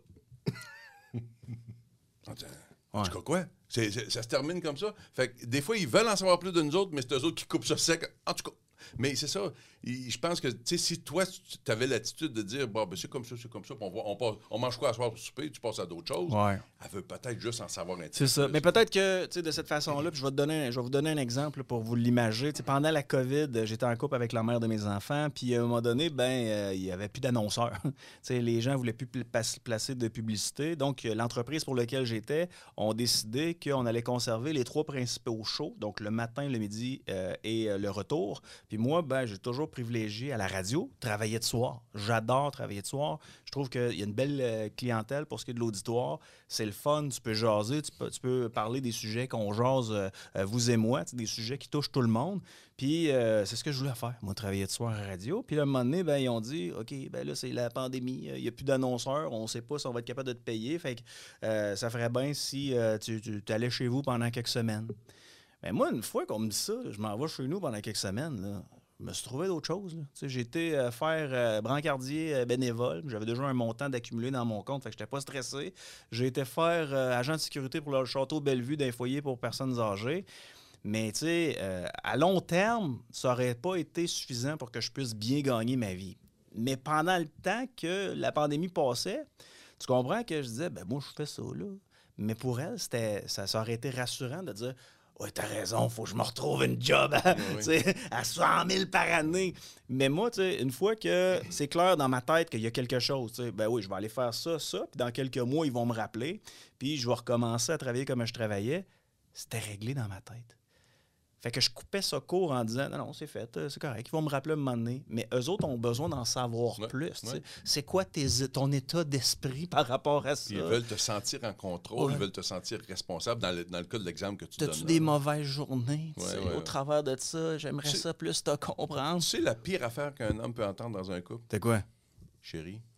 En disant, En tout cas, quoi? C'est- c'est- ça se termine comme ça. Fait que des fois, ils veulent en savoir plus de nous autres, mais c'est eux autres qui coupent ça sec. En tout cas. Mais c'est ça. Il- Je pense que, tu sais, si toi, tu avais l'attitude de dire, bon, ben, c'est comme ça, c'est comme ça, puis on, va, on, passe- on mange quoi à soir au souper, tu passes à d'autres choses. Ouais. Elle veut peut-être juste en savoir un petit C'est peu ça. plus. Mais peut-être que, tu sais, de cette façon-là, puis je vais, te donner, un- je vais vous donner un exemple là, pour vous l'imager. Tu sais, pendant la COVID, j'étais en couple avec la mère de mes enfants, puis à un moment donné, ben, euh, il n'y avait plus d'annonceurs. Tu sais, les gens ne voulaient plus pl- pas- placer de publicité. Donc, euh, l'entreprise pour laquelle j'étais ont décidé qu'on allait conserver les trois principaux shows, donc le matin, le midi euh, et euh, le retour. Puis moi, ben, j'ai toujours privilégié à la radio, travailler de soir. J'adore travailler de soir. Je trouve qu'il y a une belle euh, clientèle pour ce qui est de l'auditoire. C'est le fun, tu peux jaser, tu peux, tu peux parler des sujets qu'on jase, euh, euh, vous et moi, tu sais, des sujets qui touchent tout le monde. Puis euh, c'est ce que je voulais faire, moi, travailler de soir à la radio. Puis là, à un moment donné, ben, ils ont dit, OK, ben là, c'est la pandémie, il n'y a plus d'annonceurs, on ne sait pas si on va être capable de te payer. Fait que euh, ça ferait bien si euh, tu, tu allais chez vous pendant quelques semaines. Mais moi, une fois qu'on me dit ça, je m'en vais chez nous pendant quelques semaines, là. Je me suis trouvé d'autres choses. là. Tu sais, J'ai été euh, faire euh, brancardier euh, bénévole. J'avais déjà un montant d'accumuler dans mon compte, fait que j'étais pas stressé. J'ai été faire euh, agent de sécurité pour le château Bellevue d'un foyer pour personnes âgées. Mais tu sais, euh, à long terme, ça aurait pas été suffisant pour que je puisse bien gagner ma vie. Mais pendant le temps que la pandémie passait, tu comprends que je disais, ben moi, je fais ça, là. Mais pour elle, c'était, ça, ça aurait été rassurant de dire, ouais, t'as raison, faut que je me retrouve une job à, Oui. tu sais, à cent mille par année. Mais moi, tu sais, une fois que c'est clair dans ma tête qu'il y a quelque chose, tu sais, ben oui, je vais aller faire ça, ça, puis dans quelques mois, ils vont me rappeler, puis je vais recommencer à travailler comme je travaillais, c'était réglé dans ma tête. Fait que je coupais ça court en disant, non, non, c'est fait, euh, c'est correct, ils vont me rappeler un moment donné. Mais eux autres ont besoin d'en savoir Ouais, plus. tu sais. ouais. C'est quoi tes, ton état d'esprit par rapport à ça? Ils veulent te sentir en contrôle, Ouais. ils veulent te sentir responsable dans le, dans le cas de l'exemple que tu T'as-tu donnes. des là. mauvaises journées? tu Ouais, sais, ouais, au ouais. travers de ça, j'aimerais C'est- ça plus te comprendre. Tu sais la pire affaire qu'un homme peut entendre dans un couple? C'est quoi? Chérie,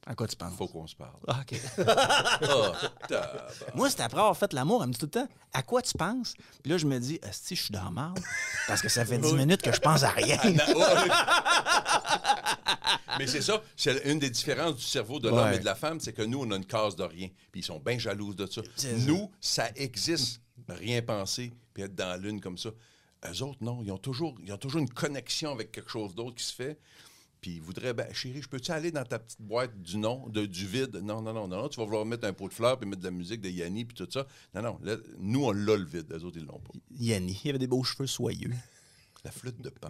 À quoi tu penses? Faut qu'on se parle. Ah, OK. Ah, Moi, c'était après avoir fait l'amour, elle me dit tout le temps, à quoi tu penses? Puis là, je me dis, si je suis dans la marde, parce que ça fait dix minutes que je pense à rien. Mais c'est ça, c'est une des différences du cerveau de l'homme Ouais. et de la femme, c'est que nous, on a une case de rien. Puis ils sont bien jaloux de ça. C'est Nous, ça existe, rien penser, puis être dans la lune comme ça. Eux autres, non, ils ont toujours, ils ont toujours une connexion avec quelque chose d'autre qui se fait. Puis ils voudraient, ben chérie, je peux-tu aller dans ta petite boîte du non, de, du vide? Non, non, non, non, non, tu vas vouloir mettre un pot de fleurs puis mettre de la musique de Yanni puis tout ça. Non, non, là, nous, on l'a le vide, les autres, ils l'ont pas. Yanni, il avait des beaux cheveux soyeux. La flûte de pan.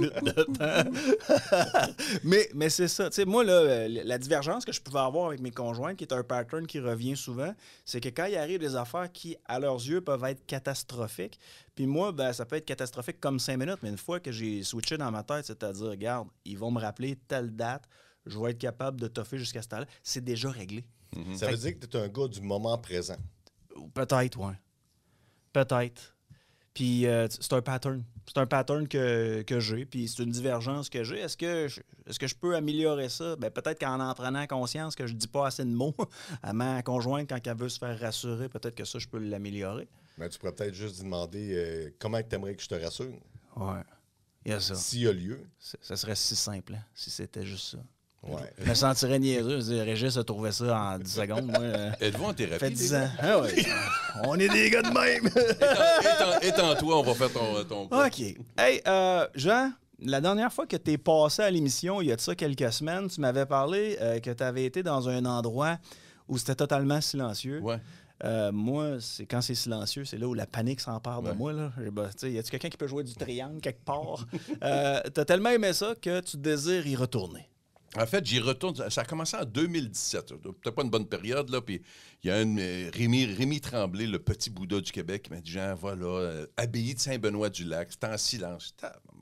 mais mais c'est ça. Tu sais, moi, là, euh, la divergence que je pouvais avoir avec mes conjointes, qui est un pattern qui revient souvent, c'est que quand il arrive des affaires qui, à leurs yeux, peuvent être catastrophiques, puis moi, ben, ça peut être catastrophique comme cinq minutes, mais une fois que j'ai switché dans ma tête, c'est-à-dire, regarde, ils vont me rappeler telle date, je vais être capable de toffer jusqu'à ce temps-là, c'est déjà réglé. Mm-hmm. Ça veut dire que tu es un gars du moment présent. Peut-être, oui. Peut-être. Puis euh, c'est un pattern. C'est un pattern que, que j'ai, puis c'est une divergence que j'ai. Est-ce que, je, est-ce que je peux améliorer ça? Ben, peut-être qu'en en prenant conscience que je dis pas assez de mots à ma conjointe quand elle veut se faire rassurer, peut-être que ça, je peux l'améliorer. Mais tu pourrais peut-être juste lui demander euh, comment tu aimerais que je te rassure. Ouais. Il y a ça. S'il y a lieu. Ça, ça serait si simple, hein, si c'était juste ça. Ouais. Je me sentirais niaiseux. Je dis, Régis a trouvé ça en dix secondes. Moi, euh, Êtes-vous en ça thérapie? fait dix les ans. Ah ouais. On est des gars de même. Étant- étant- Étends-toi, on va faire ton... ton... OK. Hey, euh, Jean, la dernière fois que tu es passé à l'émission, il y a de ça quelques semaines, tu m'avais parlé euh, que tu avais été dans un endroit où c'était totalement silencieux. Ouais. Euh, moi, c'est quand c'est silencieux, c'est là où la panique s'empare de Ouais. moi. Là. Eh ben, tu sais, y a-tu quelqu'un qui peut jouer du triangle quelque part? euh, tu as tellement aimé ça que tu désires y retourner. En fait, j'y retourne. Ça a commencé en deux mille dix-sept. Peut-être pas une bonne période, là. Puis il y a un euh, Rémi, Rémi Tremblay, le petit Bouddha du Québec, qui m'a dit, Jean, voilà, euh, abbaye de Saint-Benoît-du-Lac, c'est en silence.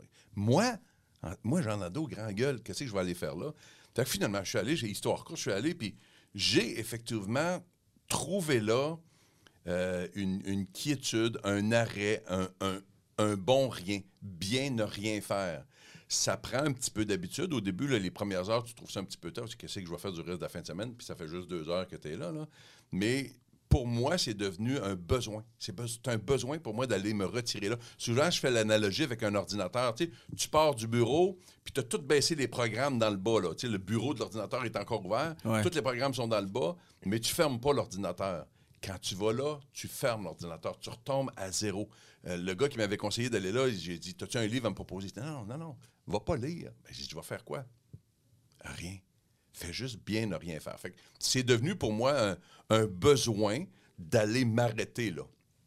Moi, en- moi, j'en ai dos, grand gueule, qu'est-ce que je vais aller faire là? Fait que finalement, je suis allé, j'ai histoire courte, je suis allé, puis j'ai effectivement trouvé là euh, une, une quiétude, un arrêt, un, un, un bon rien, bien ne rien faire. Ça prend un petit peu d'habitude. Au début, là, les premières heures, tu trouves ça un petit peu tard. Tu sais, qu'est-ce que je vais faire du reste de la fin de semaine? Puis ça fait juste deux heures que tu es là, là. Mais pour moi, c'est devenu un besoin. C'est, be- c'est un besoin pour moi d'aller me retirer là. Souvent, je fais l'analogie avec un ordinateur. Tu sais, tu pars du bureau, puis tu as tout baissé les programmes dans le bas. Là. Tu sais, le bureau de l'ordinateur est encore ouvert. Ouais. Tous les programmes sont dans le bas, mais tu ne fermes pas l'ordinateur. Quand tu vas là, tu fermes l'ordinateur. Tu retombes à zéro. Euh, le gars qui m'avait conseillé d'aller là, j'ai dit, t'as-tu un livre à me proposer? Il dit, non, non, non, va pas lire. Ben, j'ai dit, tu vas faire quoi? Rien. Fais juste bien ne rien faire. Fait que c'est devenu pour moi un, un besoin d'aller m'arrêter là.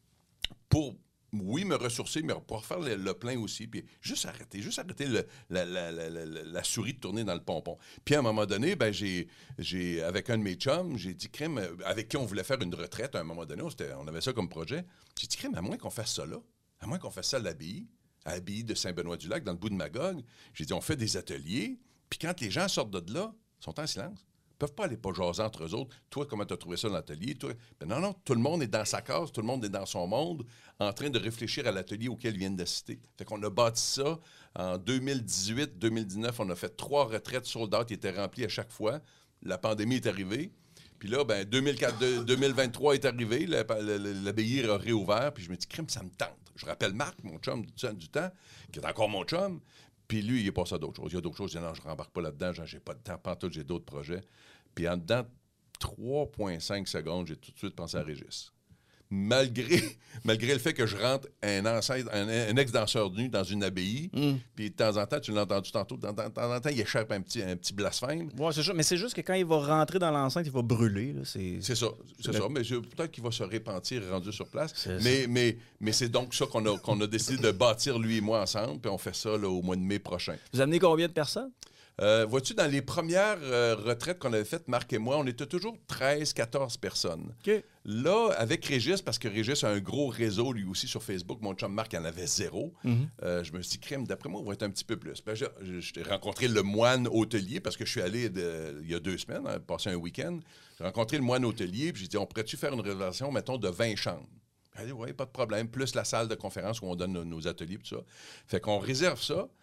Pour, oui, me ressourcer, mais pour faire le, le plein aussi. Puis juste arrêter, juste arrêter le- la, la- la- la- la- la souris de tourner dans le pompon. Puis à un moment donné, ben, j'ai, j'ai, avec un de mes chums, j'ai dit, crème, avec qui on voulait faire une retraite à un moment donné, on, s'était- on avait ça comme projet. J'ai dit, crème, à moins qu'on fasse ça là, à moins qu'on fasse ça à l'abbaye, à l'abbaye de Saint-Benoît-du-Lac, dans le bout de Magog, j'ai dit, on fait des ateliers, puis quand les gens sortent de là, ils sont en silence. Ils peuvent pas aller pas jaser entre eux autres. Toi, comment tu as trouvé ça dans l'atelier? Toi... Ben non, non, tout le monde est dans sa case, tout le monde est dans son monde, en train de réfléchir à l'atelier auquel ils viennent d'assister. Fait qu'on a bâti ça en deux mille dix-huit, deux mille dix-neuf. On a fait trois retraites sold out qui étaient remplies à chaque fois. La pandémie est arrivée. Puis là, ben, deux mille quatre, deux mille vingt-trois est arrivé, la- la- la- l'abbaye a réouvert, puis je me dis, crime, ça me tente. Je rappelle Marc, mon chum du, du temps, qui est encore mon chum, puis lui, il est passé à d'autres choses. Il y a d'autres choses, il dit, non, je ne rembarque pas là-dedans, genre, j'ai pas de temps, pantoute, j'ai d'autres projets. Puis en dedans de trois virgule cinq secondes, j'ai tout de suite pensé à Régis. Malgré, malgré le fait que je rentre un, ancêtre, un, un ex-danseur nu dans une abbaye, puis de temps en temps, tu l'as entendu tantôt, de temps en temps, en temps, il échappe un petit, un petit blasphème. Ouais, c'est sûr. Mais c'est juste que quand il va rentrer dans l'enceinte, il va brûler. Là. C'est... C'est ça, c'est Le- ça. Mais je- peut-être qu'il va se repentir rendu sur place. C'est Mais, mais, mais c'est donc ça qu'on a, qu'on a décidé de bâtir, lui et moi, ensemble. Puis on fait ça là, au mois de mai prochain. Vous amenez combien de personnes? Euh, vois-tu, dans les premières euh, retraites qu'on avait faites, Marc et moi, on était toujours treize, quatorze personnes. OK. Là, avec Régis, parce que Régis a un gros réseau, lui aussi, sur Facebook, mon chum Marc en avait zéro, euh, je me suis dit, crème, d'après moi, on va être un petit peu plus. Ben, j'ai j'ai rencontré le moine hôtelier, parce que je suis allé de- il y a deux semaines, hein, passer un week-end. J'ai rencontré le moine hôtelier, puis j'ai dit, on pourrait-tu faire une réservation, mettons, de vingt chambres? Elle a dit, oui, pas de problème, plus la salle de conférence où on donne nos, nos ateliers, tout ça. Fait qu'on réserve ça.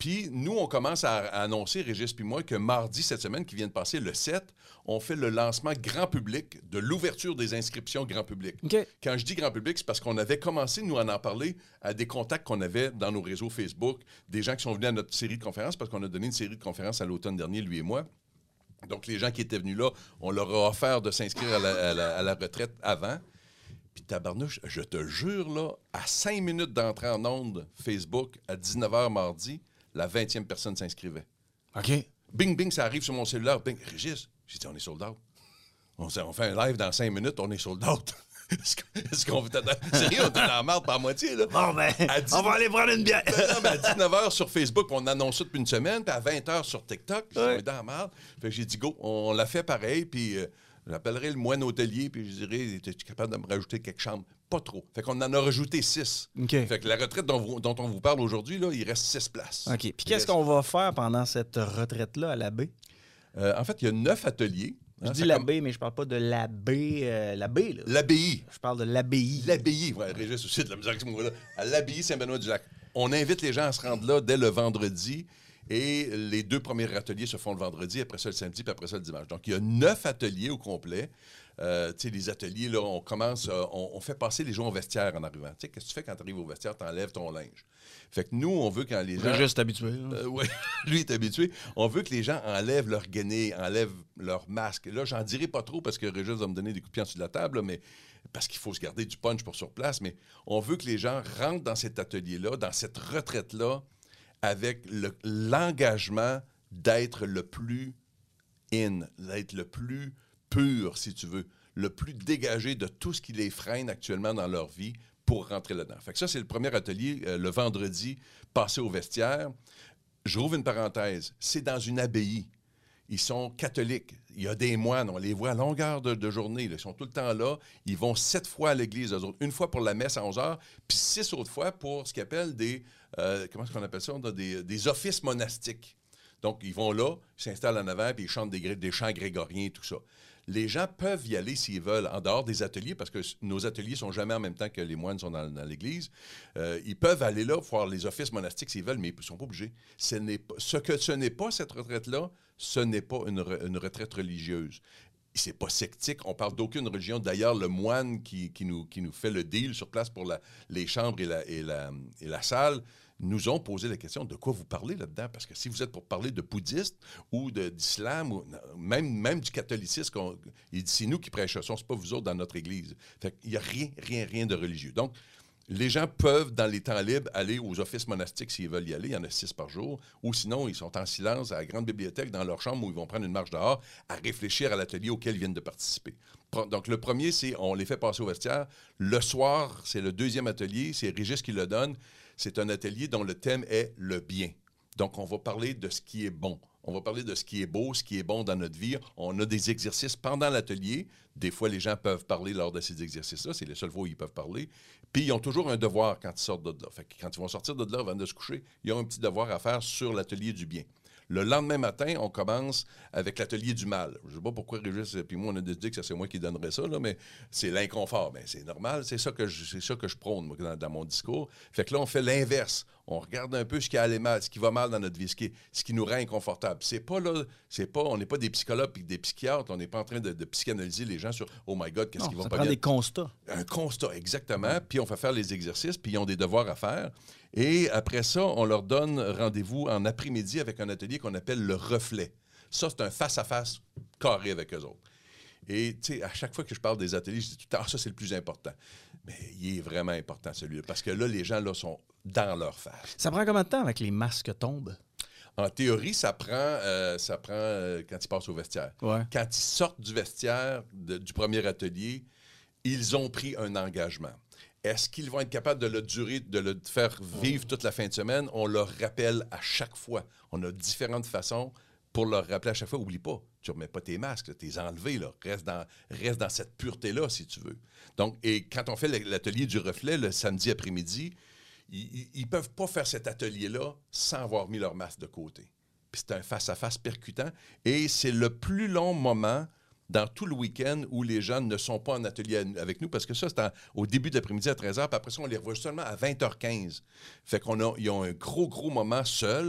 Puis nous, on commence à, à annoncer, Régis puis moi, que mardi, cette semaine qui vient de passer, le sept, on fait le lancement grand public de l'ouverture des inscriptions grand public. OK. Quand je dis grand public, c'est parce qu'on avait commencé, nous, à en parler à des contacts qu'on avait dans nos réseaux Facebook, des gens qui sont venus à notre série de conférences, parce qu'on a donné une série de conférences à l'automne dernier, lui et moi. Donc, les gens qui étaient venus là, on leur a offert de s'inscrire à la, à la, à la retraite avant. Puis tabarnouche, je te jure, là, à cinq minutes d'entrée en onde Facebook, à dix-neuf heures mardi, la vingtième personne s'inscrivait. OK. Bing, bing, ça arrive sur mon cellulaire. Bing, Régis, j'ai dit, on est sold out. On, on fait un live dans cinq minutes, on est sold out. Est-ce qu'on veut... Sérieux, on était dans la marde par moitié, là. Bon, ben, dix... on va aller prendre une bière. Ben non, ben à dix-neuf heures sur Facebook, on annonce ça depuis une semaine, puis à vingt heures sur TikTok, Ouais. on est dans la marde. Fait que j'ai dit, go, on l'a fait pareil, puis euh, j'appellerai le moine hôtelier, puis je dirais, es-tu capable de me rajouter quelques chambres? Pas trop. Fait qu'on en a rajouté six. OK. Fait que la retraite dont, vous- dont on vous parle aujourd'hui, là, il reste six places. OK. Puis Il qu'est-ce reste- qu'on va faire pendant cette retraite-là à l'abbé? Euh, en fait, il y a neuf ateliers. Je Hein, dis ça l'abbé, mais je parle pas de l'abbé. Euh, l'abbé, là. com- L'abbaye. Je parle de l'abbaye. L'abbaye. Ouais, Régis aussi de la misère avec ce mot-là. À l'abbaye Saint-Benoît-du-Lac. On invite les gens à se rendre là dès le vendredi. Et les deux premiers ateliers se font le vendredi, après ça le samedi, puis après ça le dimanche. Donc, il y a neuf ateliers au complet. Euh, tu sais, les ateliers, là, on commence, euh, on, on fait passer les gens au vestiaire en arrivant. Tu sais, qu'est-ce que tu fais quand tu arrives au vestiaire? Tu enlèves ton linge. Fait que nous, on veut quand les gens... Régis est habitué. là. Euh, oui, lui est habitué. On veut que les gens enlèvent leur guenille, enlèvent leur masque. Là, j'en dirai pas trop parce que Régis va me donner des coups de pied en dessous de la table, là, mais parce qu'il faut se garder du punch pour sur place. Mais on veut que les gens rentrent dans cet atelier-là, dans cette retraite-là, avec le- l'engagement d'être le plus in, d'être le plus pur, si tu veux, le plus dégagé de tout ce qui les freine actuellement dans leur vie pour rentrer là-dedans. Fait que ça, c'est le premier atelier, euh, le vendredi, passé au vestiaire. Je rouvre une parenthèse. C'est dans une abbaye. Ils sont catholiques. Il y a des moines. On les voit à longueur de, de journée. Là. Ils sont tout le temps là. Ils vont sept fois à l'église, eux autres. Une fois pour la messe à onze heures, puis six autres fois pour ce qu'ils appellent des... euh, comment est-ce qu'on appelle ça? On a des, des offices monastiques. Donc, ils vont là, ils s'installent en avant, puis ils chantent des, gré- des chants grégoriens et tout ça. Les gens peuvent y aller s'ils veulent, en dehors des ateliers, parce que nos ateliers sont jamais en même temps que les moines sont dans, dans l'église. Euh, ils peuvent aller là, voir les offices monastiques s'ils veulent, mais ils ne sont pas obligés. Ce, n'est pas, ce que ce n'est pas, cette retraite-là, ce n'est pas une, re- une retraite religieuse. C'est pas sectique, on parle d'aucune religion. D'ailleurs, le moine qui, qui, nous, qui nous fait le deal sur place pour la, les chambres et la, et, la, et la salle nous ont posé la question de quoi vous parlez là-dedans. Parce que si vous êtes pour parler de bouddhiste ou de, d'islam, ou même, même du catholicisme, qu'on- il dit c'est nous qui prêchons, c'est pas vous autres dans notre église. Fait qu'il n'y a rien, rien, rien de religieux. Donc, les gens peuvent, dans les temps libres, aller aux offices monastiques s'ils veulent y aller. Il y en a six par jour. Ou sinon, ils sont en silence à la grande bibliothèque dans leur chambre où ils vont prendre une marche dehors à réfléchir à l'atelier auquel ils viennent de participer. Pro- Donc, le premier, c'est on les fait passer au vestiaire. Le soir, c'est le deuxième atelier. C'est Régis qui le donne. C'est un atelier dont le thème est le bien. Donc, on va parler de ce qui est bon. On va parler de ce qui est beau, ce qui est bon dans notre vie. On a des exercices pendant l'atelier. Des fois, les gens peuvent parler lors de ces exercices-là. C'est les seules fois où ils peuvent parler. Puis, ils ont toujours un devoir quand ils sortent de là. Fait que quand ils vont sortir de là avant de se coucher, ils ont un petit devoir à faire sur l'atelier du bien. Le lendemain matin, on commence avec l'atelier du mal. Je ne sais pas pourquoi Régis et moi, on a décidé que c'est moi qui donnerais ça, là, mais c'est l'inconfort. Ben, c'est normal, c'est ça que je, c'est ça que je prône moi, dans, dans mon discours. Fait que là, on fait l'inverse. On regarde un peu ce qui allait mal, ce qui va mal dans notre vie, ce qui, ce qui nous rend inconfortable. C'est pas là, c'est pas, on n'est pas des psychologues et des psychiatres, on n'est pas en train de, de psychanalyser les gens sur « Oh my God, qu'est-ce Non, qui va ça pas prend bien? » des constats. Un constat, exactement. Puis on fait faire les exercices, puis ils ont des devoirs à faire. Et après ça, on leur donne rendez-vous en après-midi avec un atelier qu'on appelle le reflet. Ça, c'est un face-à-face carré avec eux autres. Et, tu sais, à chaque fois que je parle des ateliers, je dis tout le temps, ah, ça, c'est le plus important. Mais il est vraiment important, celui-là, parce que là, les gens, là, sont dans leur face. Ça prend combien de temps avec les masques tombent? En théorie, ça prend, euh, ça prend euh, quand ils passent au vestiaire. Ouais. Quand ils sortent du vestiaire de- du premier atelier, ils ont pris un engagement. Est-ce qu'ils vont être capables de le durer, de le faire vivre toute la fin de semaine? On leur rappelle à chaque fois. On a différentes façons pour leur rappeler à chaque fois. Oublie pas, tu ne remets pas tes masques, tu les enlevés, là. Reste dans, reste dans cette pureté-là, si tu veux. Donc, et quand on fait l'atelier du reflet le samedi après-midi, ils ne peuvent pas faire cet atelier-là sans avoir mis leur masque de côté. Puis c'est un face-à-face percutant. Et c'est le plus long moment dans tout le week-end où les gens ne sont pas en atelier avec nous, parce que ça, c'est en, au début de l'après-midi à treize heures, puis après ça, on les revoit seulement à vingt heures quinze. Fait qu'on a, ils ont un gros, gros moment seul,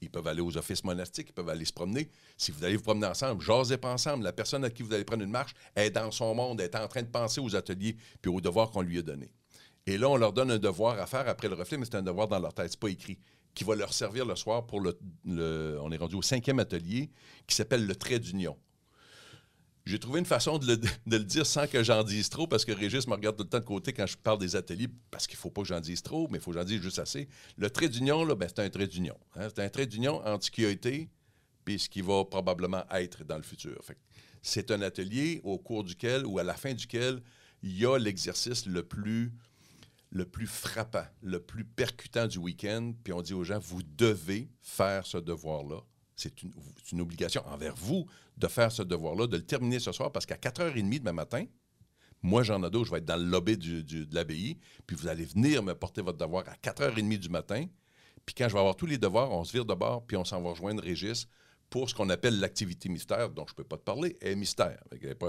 Ils peuvent aller aux offices monastiques, ils peuvent aller se promener. Si vous allez vous promener ensemble, jasez pas ensemble. La personne à qui vous allez prendre une marche est dans son monde, est en train de penser aux ateliers puis aux devoirs qu'on lui a donnés. Et là, on leur donne un devoir à faire après le reflet, mais c'est un devoir dans leur tête, c'est pas écrit, qui va leur servir le soir pour le... le on est rendu au cinquième atelier, qui s'appelle le trait d'union. J'ai trouvé une façon de le, de le dire sans que j'en dise trop, parce que Régis me regarde tout le temps de côté quand je parle des ateliers, parce qu'il ne faut pas que j'en dise trop, mais il faut que j'en dise juste assez. Le trait d'union, là, ben, c'est un trait d'union. Hein? C'est un trait d'union entre ce qui a été et ce qui va probablement être dans le futur. Fait que c'est un atelier au cours duquel, ou à la fin duquel, il y a l'exercice le plus, le plus frappant, le plus percutant du week-end, puis on dit aux gens, vous devez faire ce devoir-là. C'est une, c'est une obligation envers vous de faire ce devoir-là, de le terminer ce soir, parce qu'à quatre heures trente demain matin, moi, Jean Nadeau, je vais être dans le lobby du, du, de l'abbaye, puis vous allez venir me porter votre devoir à quatre heures trente du matin, puis quand je vais avoir tous les devoirs, on se vire de bord, puis on s'en va rejoindre Régis pour ce qu'on appelle l'activité mystère, dont je ne peux pas te parler, est mystère.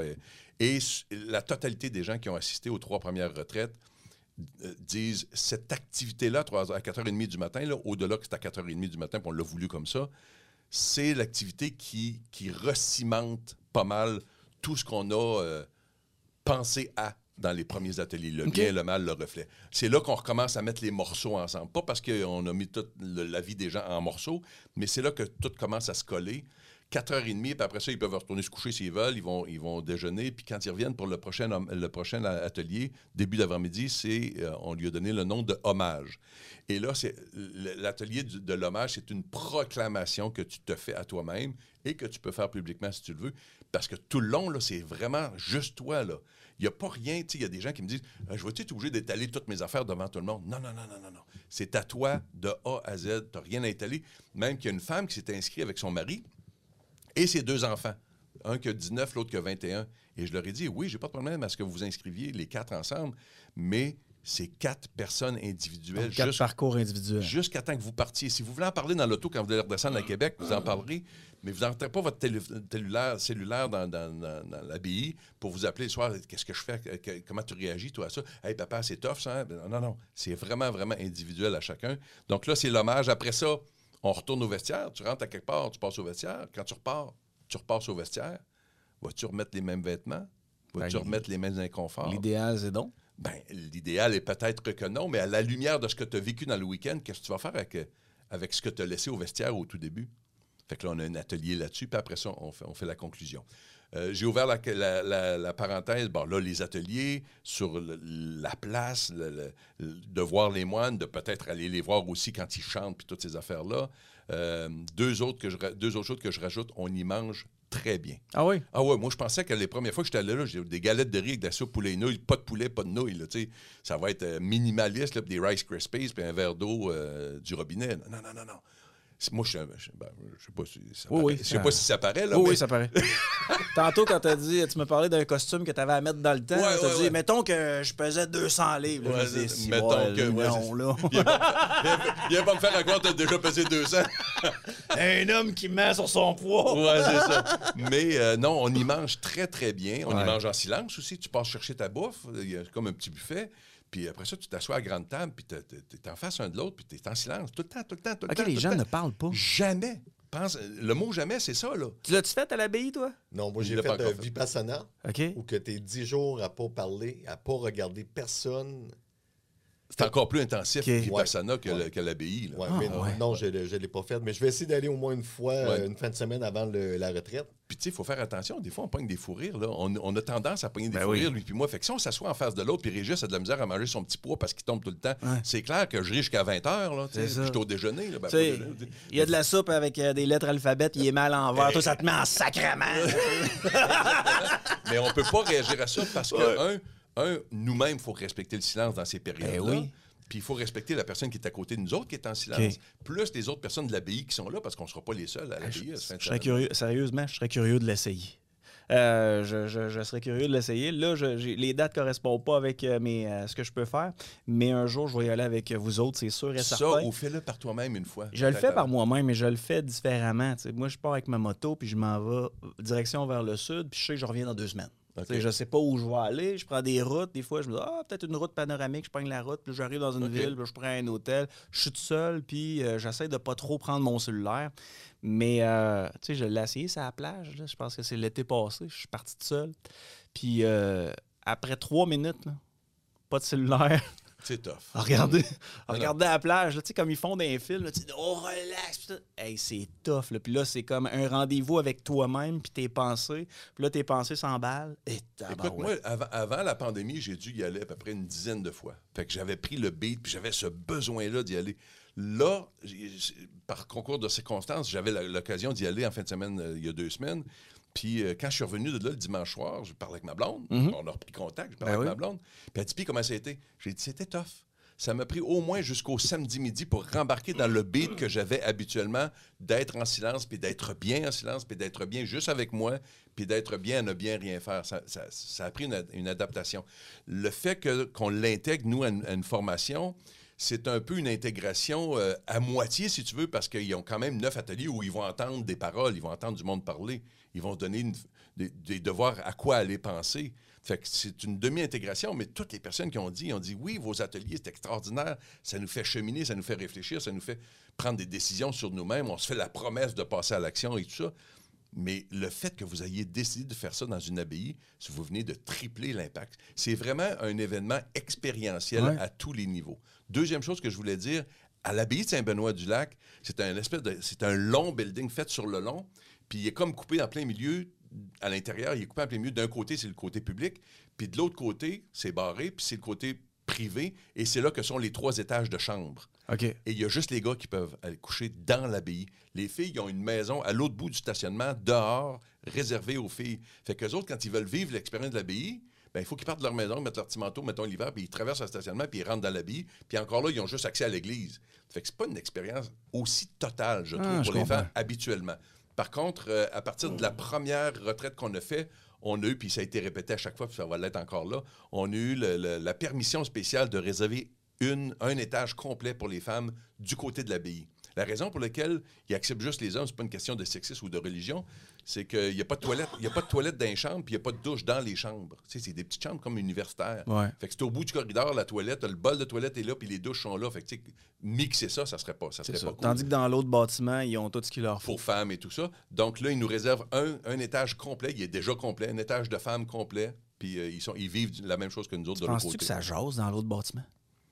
Et la totalité des gens qui ont assisté aux trois premières retraites euh, disent, cette activité-là, à quatre heures trente du matin, là, au-delà que c'est à quatre heures trente du matin, puis on l'a voulu comme ça, c'est l'activité qui, qui recimente pas mal tout ce qu'on a euh, pensé à dans les premiers ateliers, le okay. bien, le mal, le reflet. C'est là qu'on recommence à mettre les morceaux ensemble. Pas parce qu'on a mis toute le, la vie des gens en morceaux, mais c'est là que tout commence à se coller. quatre heures trente, puis après ça, ils peuvent retourner se coucher s'ils veulent, ils vont, ils vont déjeuner, puis quand ils reviennent pour le prochain, le prochain atelier, début d'avant-midi, c'est, euh, on lui a donné le nom de hommage. Et là, c'est, l'atelier de, de l'hommage, c'est une proclamation que tu te fais à toi-même et que tu peux faire publiquement si tu le veux, parce que tout le long, là, c'est vraiment juste toi, là. Il n'y a pas rien, tu sais, il y a des gens qui me disent « Je vais-tu être obligé d'étaler toutes mes affaires devant tout le monde? » Non, non, non, non, non, non. C'est à toi de A à Z, tu n'as rien à étaler. Même qu'il y a une femme qui s'est inscrite avec son mari et ses deux enfants. Un qui a dix-neuf, l'autre qui a vingt et un. Et je leur ai dit, oui, j'ai pas de problème à ce que vous vous inscriviez les quatre ensemble, mais c'est quatre personnes individuelles. Donc, quatre juste, parcours individuels. Jusqu'à temps que vous partiez. Si vous voulez en parler dans l'auto quand vous allez redescendre à Québec, vous en parlerez, mais vous n'entrez pas votre tél- cellulaire, cellulaire dans, dans, dans, dans l'abbaye pour vous appeler le soir. Qu'est-ce que je fais? Que, comment tu réagis, toi, à ça? Hey, papa, c'est tough, ça? Non, non, non. C'est vraiment, vraiment individuel à chacun. Donc là, c'est l'hommage. Après ça, on retourne au vestiaire. Tu rentres à quelque part, tu passes au vestiaire. Quand tu repars, tu repasses au vestiaire. Vas-tu remettre les mêmes vêtements? Vas-tu ben, remettre les mêmes inconforts? L'idéal, c'est donc? Ben, l'idéal est peut-être que non, mais à la lumière de ce que tu as vécu dans le week-end, qu'est-ce que tu vas faire avec, avec ce que tu as laissé au vestiaire au tout début? Fait que là, on a un atelier là-dessus, puis après ça, on fait, on fait la conclusion. Euh, j'ai ouvert la, la, la, la parenthèse. Bon, là, les ateliers sur le, la place, le, le, de voir les moines, de peut-être aller les voir aussi quand ils chantent, puis toutes ces affaires-là. Euh, deux, autres que je, deux autres choses que je rajoute, on y mange très bien. Ah oui? Ah ouais, moi, je pensais que les premières fois que j'étais allé là, j'ai des galettes de riz avec de la soupe poulet et nouilles, pas de poulet, pas de nouilles. Là, ça va être minimaliste, là, des Rice Krispies, puis un verre d'eau euh, du robinet. Non, non, non, non. Moi, je ne ben, sais pas si ça oui, paraît. oui. Je sais pas si ça paraît. Là, oui, mais... oui, ça paraît. Tantôt, quand t'as dit, tu me parlais d'un costume que tu avais à mettre dans le temps, ouais, tu as ouais, dit, ouais. mettons que je pesais deux cents livres. Ouais, je dis, si mettons ouais, que... Ouais, non, là. Viens pas, viens pas me faire encore, tu as déjà pesé deux cents. Un homme qui met sur son poids. Ouais, c'est ça. Mais euh, non, on y mange très, très bien. On ouais. y mange en silence aussi. Tu passes chercher ta bouffe. Il y a comme un petit buffet. Puis après ça, tu t'assois à la grande table, puis tu es en face un de l'autre, puis tu es en silence. Tout le temps, tout le temps, tout le OK, temps. les gens temps. ne parlent pas. Jamais. Pense, le mot jamais, c'est ça, là. Tu l'as-tu fait à l'abbaye, toi? Non, moi, j'ai fait un Vipassana. OK. Où que tu es dix jours à pas parler, à pas regarder personne. C'est encore plus intensif okay. Vipassana ouais. que, ouais. que l'abbaye. Là. Ouais, ah, mais ouais. non, je ne l'ai pas fait. Mais je vais essayer d'aller au moins une fois, ouais. euh, une fin de semaine avant le, la retraite. Puis, tu sais, il faut faire attention. Des fois, on pogne des fous rires. Là. On, on a tendance à pogner des ben fous oui. rires, lui puis moi. Fait que si on s'assoit en face de l'autre, puis Régis a de la misère à manger son petit poids parce qu'il tombe tout le temps, ouais. c'est clair que je ris jusqu'à vingt heures. Là, je suis au déjeuner. Là, ben, il y a de la soupe avec euh, des lettres alphabètes, il est mal en l'envers. Toi, ça te met en sacrement. Mais on peut pas réagir à ça parce que, ouais. un, un nous-mêmes, il faut respecter le silence dans ces périodes-là. Ben oui. Puis il faut respecter la personne qui est à côté de nous autres, qui est en silence, okay. plus les autres personnes de l'abbaye qui sont là, parce qu'on ne sera pas les seuls à l'abbaye. Je, je serais curieux, sérieusement, je serais curieux de l'essayer. Euh, je, je, je serais curieux de l'essayer. Là, je, les dates ne correspondent pas avec euh, mes, euh, ce que je peux faire, mais un jour, je vais y aller avec vous autres, c'est sûr et ça, certain. Ça, ou fais-le par toi-même une fois. Je le fais par moi-même, mais je le fais différemment. T'sais, moi, je pars avec ma moto, puis je m'en vais direction vers le sud, puis je sais que je reviens dans deux semaines. Okay. Je sais pas où je vais aller. Je prends des routes. Des fois, je me dis, ah, peut-être une route panoramique. Je prends la route, puis j'arrive dans une okay. ville, puis je prends un hôtel. Je suis tout seul, puis euh, j'essaie de pas trop prendre mon cellulaire. Mais, euh, tu sais, je l'ai essayé, c'est à la plage. Là. Je pense que c'est l'été passé. Je suis parti tout seul. Puis, euh, après trois minutes, là, pas de cellulaire. C'est tough. Regardez, regardez à la plage, tu sais, comme ils font dans les films, tu dis, oh, relax. Hey, c'est tough. Là. Puis là, c'est comme un rendez-vous avec toi-même, puis tes pensées. Puis là, tes pensées s'emballent. Et Écoute, moi, avant, avant la pandémie, j'ai dû y aller à peu près une dizaine de fois. Fait que j'avais pris le beat, puis j'avais ce besoin-là d'y aller. Là, par concours de circonstances, j'avais l'occasion d'y aller en fin de semaine, euh, il y a deux semaines. Puis euh, quand je suis revenu de là le dimanche soir, je parlais avec ma blonde. Mm-hmm. On a repris contact, je parlais ben avec oui. ma blonde. Puis elle dit, puis comment ça a été? J'ai dit, c'était tough. Ça m'a pris au moins jusqu'au samedi midi pour rembarquer dans le beat que j'avais habituellement, d'être en silence, puis d'être bien en silence, puis d'être bien juste avec moi, puis d'être bien à ne bien rien faire. Ça, ça, ça a pris une, une adaptation. Le fait que, qu'on l'intègre, nous, à une, à une formation, c'est un peu une intégration euh, à moitié, si tu veux, parce qu'ils ont quand même neuf ateliers où ils vont entendre des paroles, ils vont entendre du monde parler, ils vont donner une, des, des devoirs à quoi aller penser. Fait que c'est une demi-intégration, mais toutes les personnes qui ont dit, ont dit, oui, vos ateliers, c'est extraordinaire, ça nous fait cheminer, ça nous fait réfléchir, ça nous fait prendre des décisions sur nous-mêmes, on se fait la promesse de passer à l'action et tout ça. Mais le fait que vous ayez décidé de faire ça dans une abbaye, si vous venez de tripler l'impact, c'est vraiment un événement expérientiel ouais. à tous les niveaux. Deuxième chose que je voulais dire, à l'abbaye de Saint-Benoît-du-Lac, c'est un espèce de, c'est un long building fait sur le long, puis il est comme coupé en plein milieu. À l'intérieur, il est coupé en plein milieu. D'un côté, c'est le côté public, puis de l'autre côté, c'est barré, puis c'est le côté privé, et c'est là que sont les trois étages de chambre. Okay. Et il y a juste les gars qui peuvent aller coucher dans l'abbaye. Les filles, ils ont une maison à l'autre bout du stationnement, dehors, réservée aux filles. Fait qu'eux autres, quand ils veulent vivre l'expérience de l'abbaye, ben, il faut qu'ils partent de leur maison, mettent leur petit manteau, mettons l'hiver, puis ils traversent le stationnement, puis ils rentrent dans l'abbaye. Puis encore là, ils ont juste accès à l'église. Fait que c'est pas une expérience aussi totale, je trouve, ah, pour je les comprends. Faire habituellement. Par contre, euh, à partir de la première retraite qu'on a fait, on a eu, puis ça a été répété à chaque fois, puis ça va l'être encore là, on a eu le, le, la permission spéciale de réserver une, un étage complet pour les femmes du côté de l'abbaye. La raison pour laquelle ils acceptent juste les hommes, c'est pas une question de sexisme ou de religion, c'est qu'il n'y a pas de toilette, il n'y a pas de toilette dans les chambres, puis il n'y a pas de douche dans les chambres. Tu sais, c'est des petites chambres comme universitaires. Ouais. Fait que c'est au bout du corridor, la toilette, le bol de toilette est là, puis les douches sont là. Fait que tu sais, mixer ça, ça serait pas, ça serait ça. pas cool. Tandis que dans l'autre bâtiment, ils ont tout ce qu'il leur faut. Pour femmes et tout ça. Donc là, ils nous réservent un, un étage complet, il est déjà complet, un étage de femmes complet, puis euh, ils, sont, ils vivent la même chose que nous autres de l'autre côté. Penses-tu que ça jase dans l'autre bâtiment?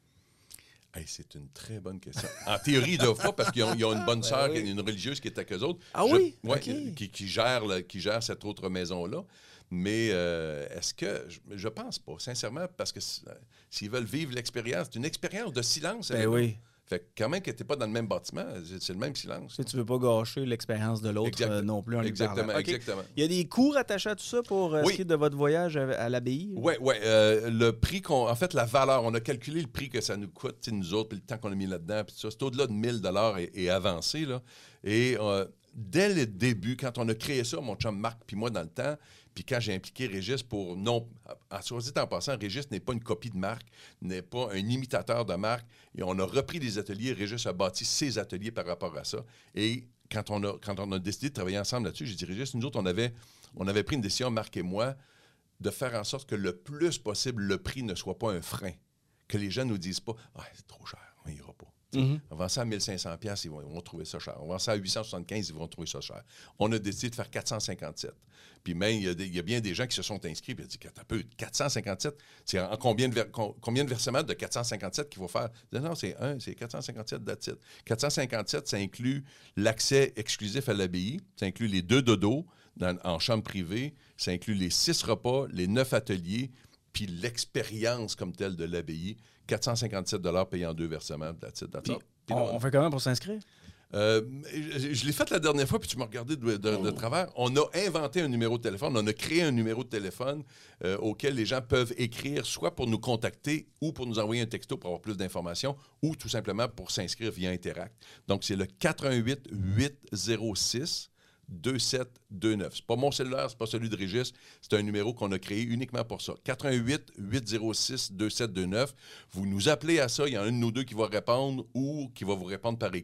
Hey, c'est une très bonne question. En théorie, ils ne doivent pas parce qu'ils ont, ils ont une bonne sœur, ben oui. une religieuse qui est avec eux autres. Ah je, oui? Ouais, okay. qui, qui, gère le, qui gère cette autre maison-là. Mais euh, est-ce que... Je, je pense pas, sincèrement, parce que s'ils veulent vivre l'expérience, c'est une expérience de silence. Ben oui. Fait que quand même que tu n'es pas dans le même bâtiment, c'est le même silence. Tu ne veux pas gâcher l'expérience de l'autre euh, non plus en exactement, lui okay. exactement. Il y a des coûts rattachés à tout ça pour euh, oui. ce qui est de votre voyage à, à l'abbaye? Oui, oui. Euh, le prix qu'on... En fait, la valeur, on a calculé le prix que ça nous coûte, nous autres, puis le temps qu'on a mis là-dedans, puis tout ça. C'est au-delà de mille dollars et, et avancé, là. Et euh, dès le début, quand on a créé ça, mon chum Marc puis moi, dans le temps, puis quand j'ai impliqué Régis pour... non, en soit dit en passant, Régis n'est pas une copie de Marc, n'est pas un imitateur de Marc. Et on a repris des ateliers. Régis a bâti ses ateliers par rapport à ça. Et quand on a, quand on a décidé de travailler ensemble là-dessus, j'ai dit, Régis, nous autres, on avait, on avait pris une décision, Marc et moi, de faire en sorte que le plus possible, le prix ne soit pas un frein. Que les gens ne nous disent pas, ah, c'est trop cher, on n'ira pas. Mm-hmm. On vend ça à mille cinq cents dollars, ils vont, ils vont trouver ça cher. On vend ça à huit cent soixante-quinze, ils vont trouver ça cher. On a décidé de faire quatre cent cinquante-sept. Puis même, il y, a des, il y a bien des gens qui se sont inscrits et ont dit, un peu, quatre cent cinquante-sept, c'est en combien de, ver, combien de versements de quatre cent cinquante-sept qu'il faut faire? Non, non, c'est un, c'est quatre cent cinquante-sept d'attitude. quatre cent cinquante-sept, ça inclut l'accès exclusif à l'abbaye, ça inclut les deux dodos dans, en chambre privée, ça inclut les six repas, les neuf ateliers, puis l'expérience comme telle de l'abbaye. quatre cent cinquante-sept dollars payés en deux versements. Puis, puis on, on fait comment pour s'inscrire? Euh, je, je l'ai fait la dernière fois, puis tu m'as regardé de, de, de travers. On a inventé un numéro de téléphone, on a créé un numéro de téléphone euh, auquel les gens peuvent écrire, soit pour nous contacter ou pour nous envoyer un texto pour avoir plus d'informations, ou tout simplement pour s'inscrire via Interact. Donc, c'est le quatre un huit, huit zéro six, deux sept deux neuf. C'est pas mon cellulaire, c'est pas celui de Régis, c'est un numéro qu'on a créé uniquement pour ça. quatre un huit, huit zéro six, deux sept deux neuf. Vous nous appelez à ça, il y en a un de nous deux qui va répondre ou qui va vous répondre par écrit,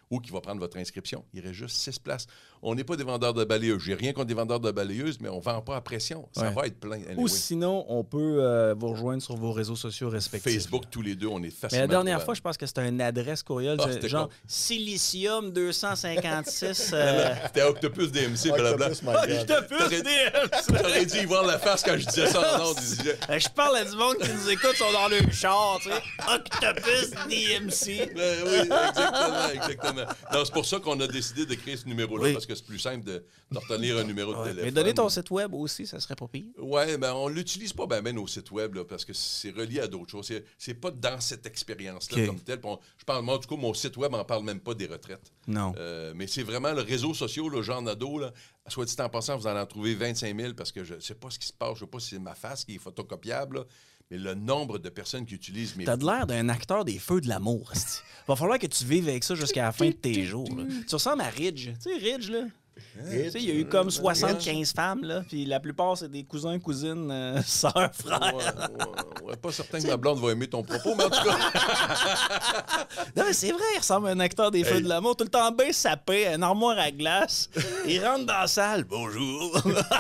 ou qui va prendre votre inscription. Il reste juste six places. On n'est pas des vendeurs de balayeuses. J'ai rien contre des vendeurs de balayeuses, mais on ne vend pas à pression. Ça ouais. va être plein. Anyway. Ou sinon, on peut euh, vous rejoindre sur vos réseaux sociaux respectifs. Facebook, tous les deux, on est facilement. Mais la dernière trouvable. fois, je pense que c'était une adresse courriel, Ah, genre quoi? Silicium deux cent cinquante-six. euh... C'était Octopus D M C, blablabla. Octopus, my God. Octopus D M C! J'aurais dû y voir la face quand je disais ça. Non, disais... Euh, Je parle à du monde qui nous écoute, sont dans le char, tu sais. Octopus D M C. Ben oui, exactement, exactement. Non, c'est pour ça qu'on a décidé de créer ce numéro-là, Oui. parce que c'est plus simple de, de retenir un numéro de Ouais. téléphone. Mais donner ton site web aussi, ça serait pas pire. Oui, ben on l'utilise pas ben, ben nos sites web, là, parce que c'est relié à d'autres choses. C'est, c'est pas dans cette expérience-là OK. comme telle. On, je parle, moi, du coup, mon site web n'en parle même pas des retraites. Non. Euh, mais c'est vraiment le réseau social, le genre Nadeau, là. Soit dit en passant, vous en en trouvez vingt-cinq mille, parce que je sais pas ce qui se passe, je sais pas si c'est ma face qui est photocopiable, là, mais le nombre de personnes qui utilisent mes... T'as de l'air d'un acteur des Feux de l'amour. esti. Va falloir que tu vives avec ça jusqu'à la fin de tes jours. Là. Tu ressembles à Ridge. Tu sais, Ridge, là. Tu sais, il y a eu comme soixante-quinze femmes, là, puis la plupart, c'est des cousins, cousines, euh, sœurs, frères. Ouais, ouais, ouais, pas certain que ma blonde va aimer ton propos, mais en tout cas... Non, mais c'est vrai, il ressemble à un acteur des Feux Hey. de l'amour. Tout le temps bien sapé, une armoire à glace. Il rentre dans la salle. Bonjour.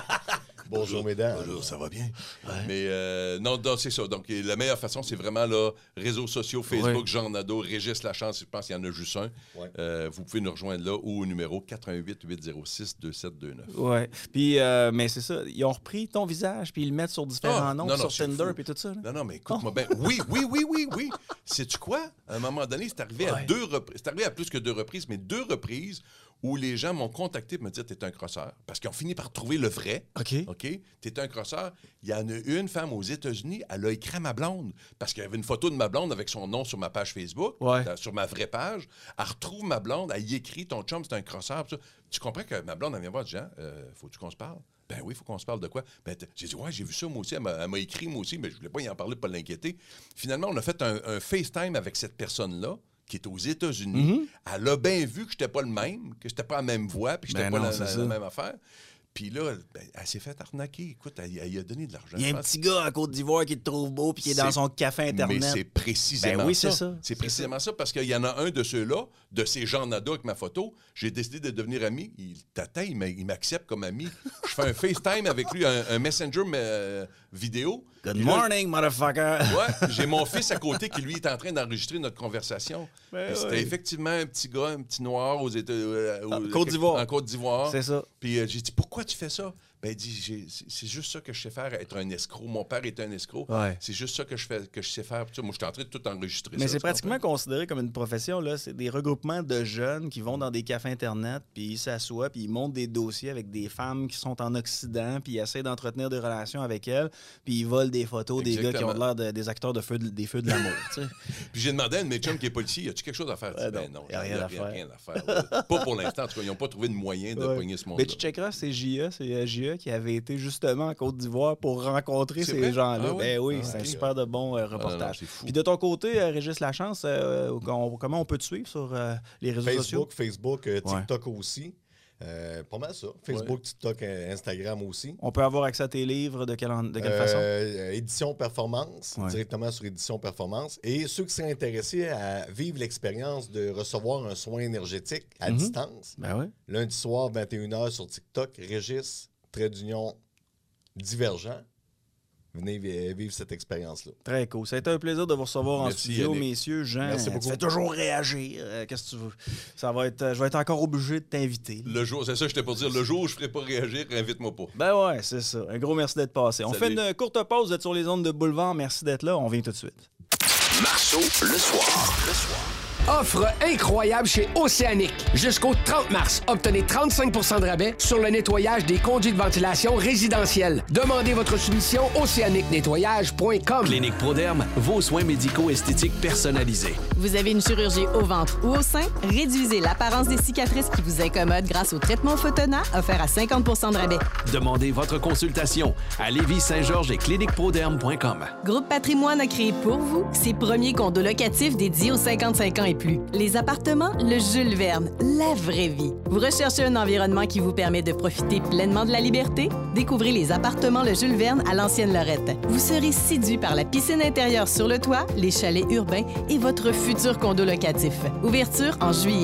Bonjour, mesdames. Bonjour, ça va bien? Mais euh, non, non, c'est ça. Donc, la meilleure façon, c'est vraiment là, réseaux sociaux, Facebook, Ouais. Jean Nadeau, Régis Lachance, je pense qu'il y en a juste un. Ouais. Euh, vous pouvez nous rejoindre là ou au numéro quatre un huit, huit zéro six, deux sept deux neuf. Ouais. Puis, euh, mais c'est ça. Ils ont repris ton visage, puis ils le mettent sur différents Ah, noms, non, non, sur c'est Tinder, fou. puis tout ça. là. Non, non, mais écoute-moi bien. Oui, oui, oui, oui, oui. Sais-tu quoi? À un moment donné, c'est arrivé à Ouais. deux reprises. C'est arrivé à plus que deux reprises, mais deux reprises où les gens m'ont contacté pour me dire « T'es un crosseur ». Parce qu'ils ont fini par trouver le vrai. OK. OK? T'es un crosseur. Il y en a une femme aux États-Unis, elle a écrit à ma blonde. Parce qu'il y avait une photo de ma blonde avec son nom sur ma page Facebook, Ouais. dans- sur ma vraie page. Elle retrouve ma blonde, elle y écrit « Ton chum, c'est un crosseur ». Puis ça. Tu comprends que ma blonde, elle vient voir et dit « euh, faut-tu qu'on se parle? » Ben oui, il faut qu'on se parle de quoi? Ben, t- j'ai dit, ouais, j'ai vu ça moi aussi. Elle m'a, elle m'a écrit moi aussi, mais je voulais pas y en parler pour pas l'inquiéter. Finalement, on a fait un, un FaceTime avec cette personne-là, qui est aux États-Unis. Mm-hmm. Elle a bien vu que j'étais pas le même, que j'étais pas la même voix, puis que j'étais Ben pas non, la, c'est la- ça. la même affaire. Puis là, ben, elle s'est fait arnaquer. Écoute, elle, elle y a donné de l'argent. Il y a je un pense. petit gars à Côte d'Ivoire qui te trouve beau, puis qui est dans C'est- son café Internet. Mais c'est précisément Ben oui, ça. c'est ça. C'est C'est précisément ça. parce qu'il y en a un de ceux-là, de ces gens nada avec ma photo. J'ai décidé de devenir ami. Il t'attend, il m'a- il m'accepte comme ami. Je fais un FaceTime avec lui, un, un Messenger mais, euh, vidéo. Good Puis là, morning, motherfucker. Ouais, j'ai mon fils à côté qui, lui, est en train d'enregistrer notre conversation. Ben Puis c'était ouais. effectivement un petit gars, un petit noir aux États euh, En au- Côte d'Ivoire. En Côte d'Ivoire. C'est ça. Puis euh, j'ai dit, pourquoi tu fais ça? Ben, il dit, j'ai- c'est c'est juste ça que je sais faire, être un escroc. Mon père est un escroc. Ouais. C'est juste ça que je, fais, que je sais faire. Puis ça, moi, je suis en train de tout enregistrer. Mais ça, c'est tu pratiquement comprends? considéré comme une profession. Là. C'est des regroupements de jeunes qui vont dans des cafés Internet, puis ils s'assoient, puis ils montent des dossiers avec des femmes qui sont en Occident, puis ils essaient d'entretenir des relations avec elles, puis ils volent des photos des gars qui ont Exactement. l'air de- des acteurs de feu de- des Feux de l'amour. tu sais. Puis j'ai demandé à un de mes chums qui est policier, y a-tu quelque chose à faire? Il dit, Ouais, ben non, non, y a il rien y à faire. rien à faire. là. Pas pour l'instant, en tout cas. Ils n'ont pas trouvé de moyen de Ouais. pogner ce monde. Mais tu checkeras, c'est J E, c'est euh, J E qui avait été justement en Côte d'Ivoire pour rencontrer C'est ces vrai? gens-là. Ah oui? Ben oui, Ah, c'est un ok. super de bon euh, non, reportage. c'est fou. Puis de ton côté, euh, Régis Lachance, euh, on- comment on peut te suivre sur euh, les réseaux sociaux? Facebook, Facebook, euh, Ouais. TikTok aussi. Euh, pas mal ça. Facebook, TikTok, euh, Instagram aussi. On peut avoir accès à tes livres de quelle, en- de quelle façon? Euh, Édition Performance, Ouais. directement sur Édition Performance. Et ceux qui seraient intéressés à vivre l'expérience de recevoir un soin énergétique à Mhm. distance, Ben oui. lundi soir, vingt et une heures sur TikTok, Régis, trait d'union divergent. Venez vi- vivre cette expérience-là. Très cool. Ça a été un plaisir de vous recevoir en Merci, studio, Yannick. messieurs. Jean, Merci tu beaucoup. fais toujours réagir. Euh, Qu'est-ce que tu veux? Ça va être, euh, je vais être encore obligé de t'inviter. Le jour, c'est ça, j'étais pour dire, le jour où je ne ferai pas réagir, invite-moi pas. Ben ouais, c'est ça. Un gros merci d'être passé. On Salut. fait une courte pause. Vous êtes sur les ondes de Boulevard. Merci d'être là. On vient tout de suite. Marceau, le soir. Le soir. Offre incroyable chez Océanique. Jusqu'au trente mars, obtenez trente-cinq pour cent de rabais sur le nettoyage des conduits de ventilation résidentiels. Demandez votre soumission océanique nettoyage point com. Clinique Proderme, vos soins médicaux esthétiques personnalisés. Vous avez une chirurgie au ventre ou au sein? Réduisez l'apparence des cicatrices qui vous incommodent grâce au traitement Photona offert à cinquante pour cent de rabais. Demandez votre consultation à Lévis-Saint-Georges et clinique proderme point com. Groupe Patrimoine a créé pour vous ses premiers condos locatifs dédiés aux cinquante-cinq ans et plus. Les appartements Le Jules Verne, la vraie vie. Vous recherchez un environnement qui vous permet de profiter pleinement de la liberté? Découvrez les appartements Le Jules Verne à l'ancienne Lorette. Vous serez séduit par la piscine intérieure sur le toit, les chalets urbains et votre futur condo locatif. Ouverture en juillet.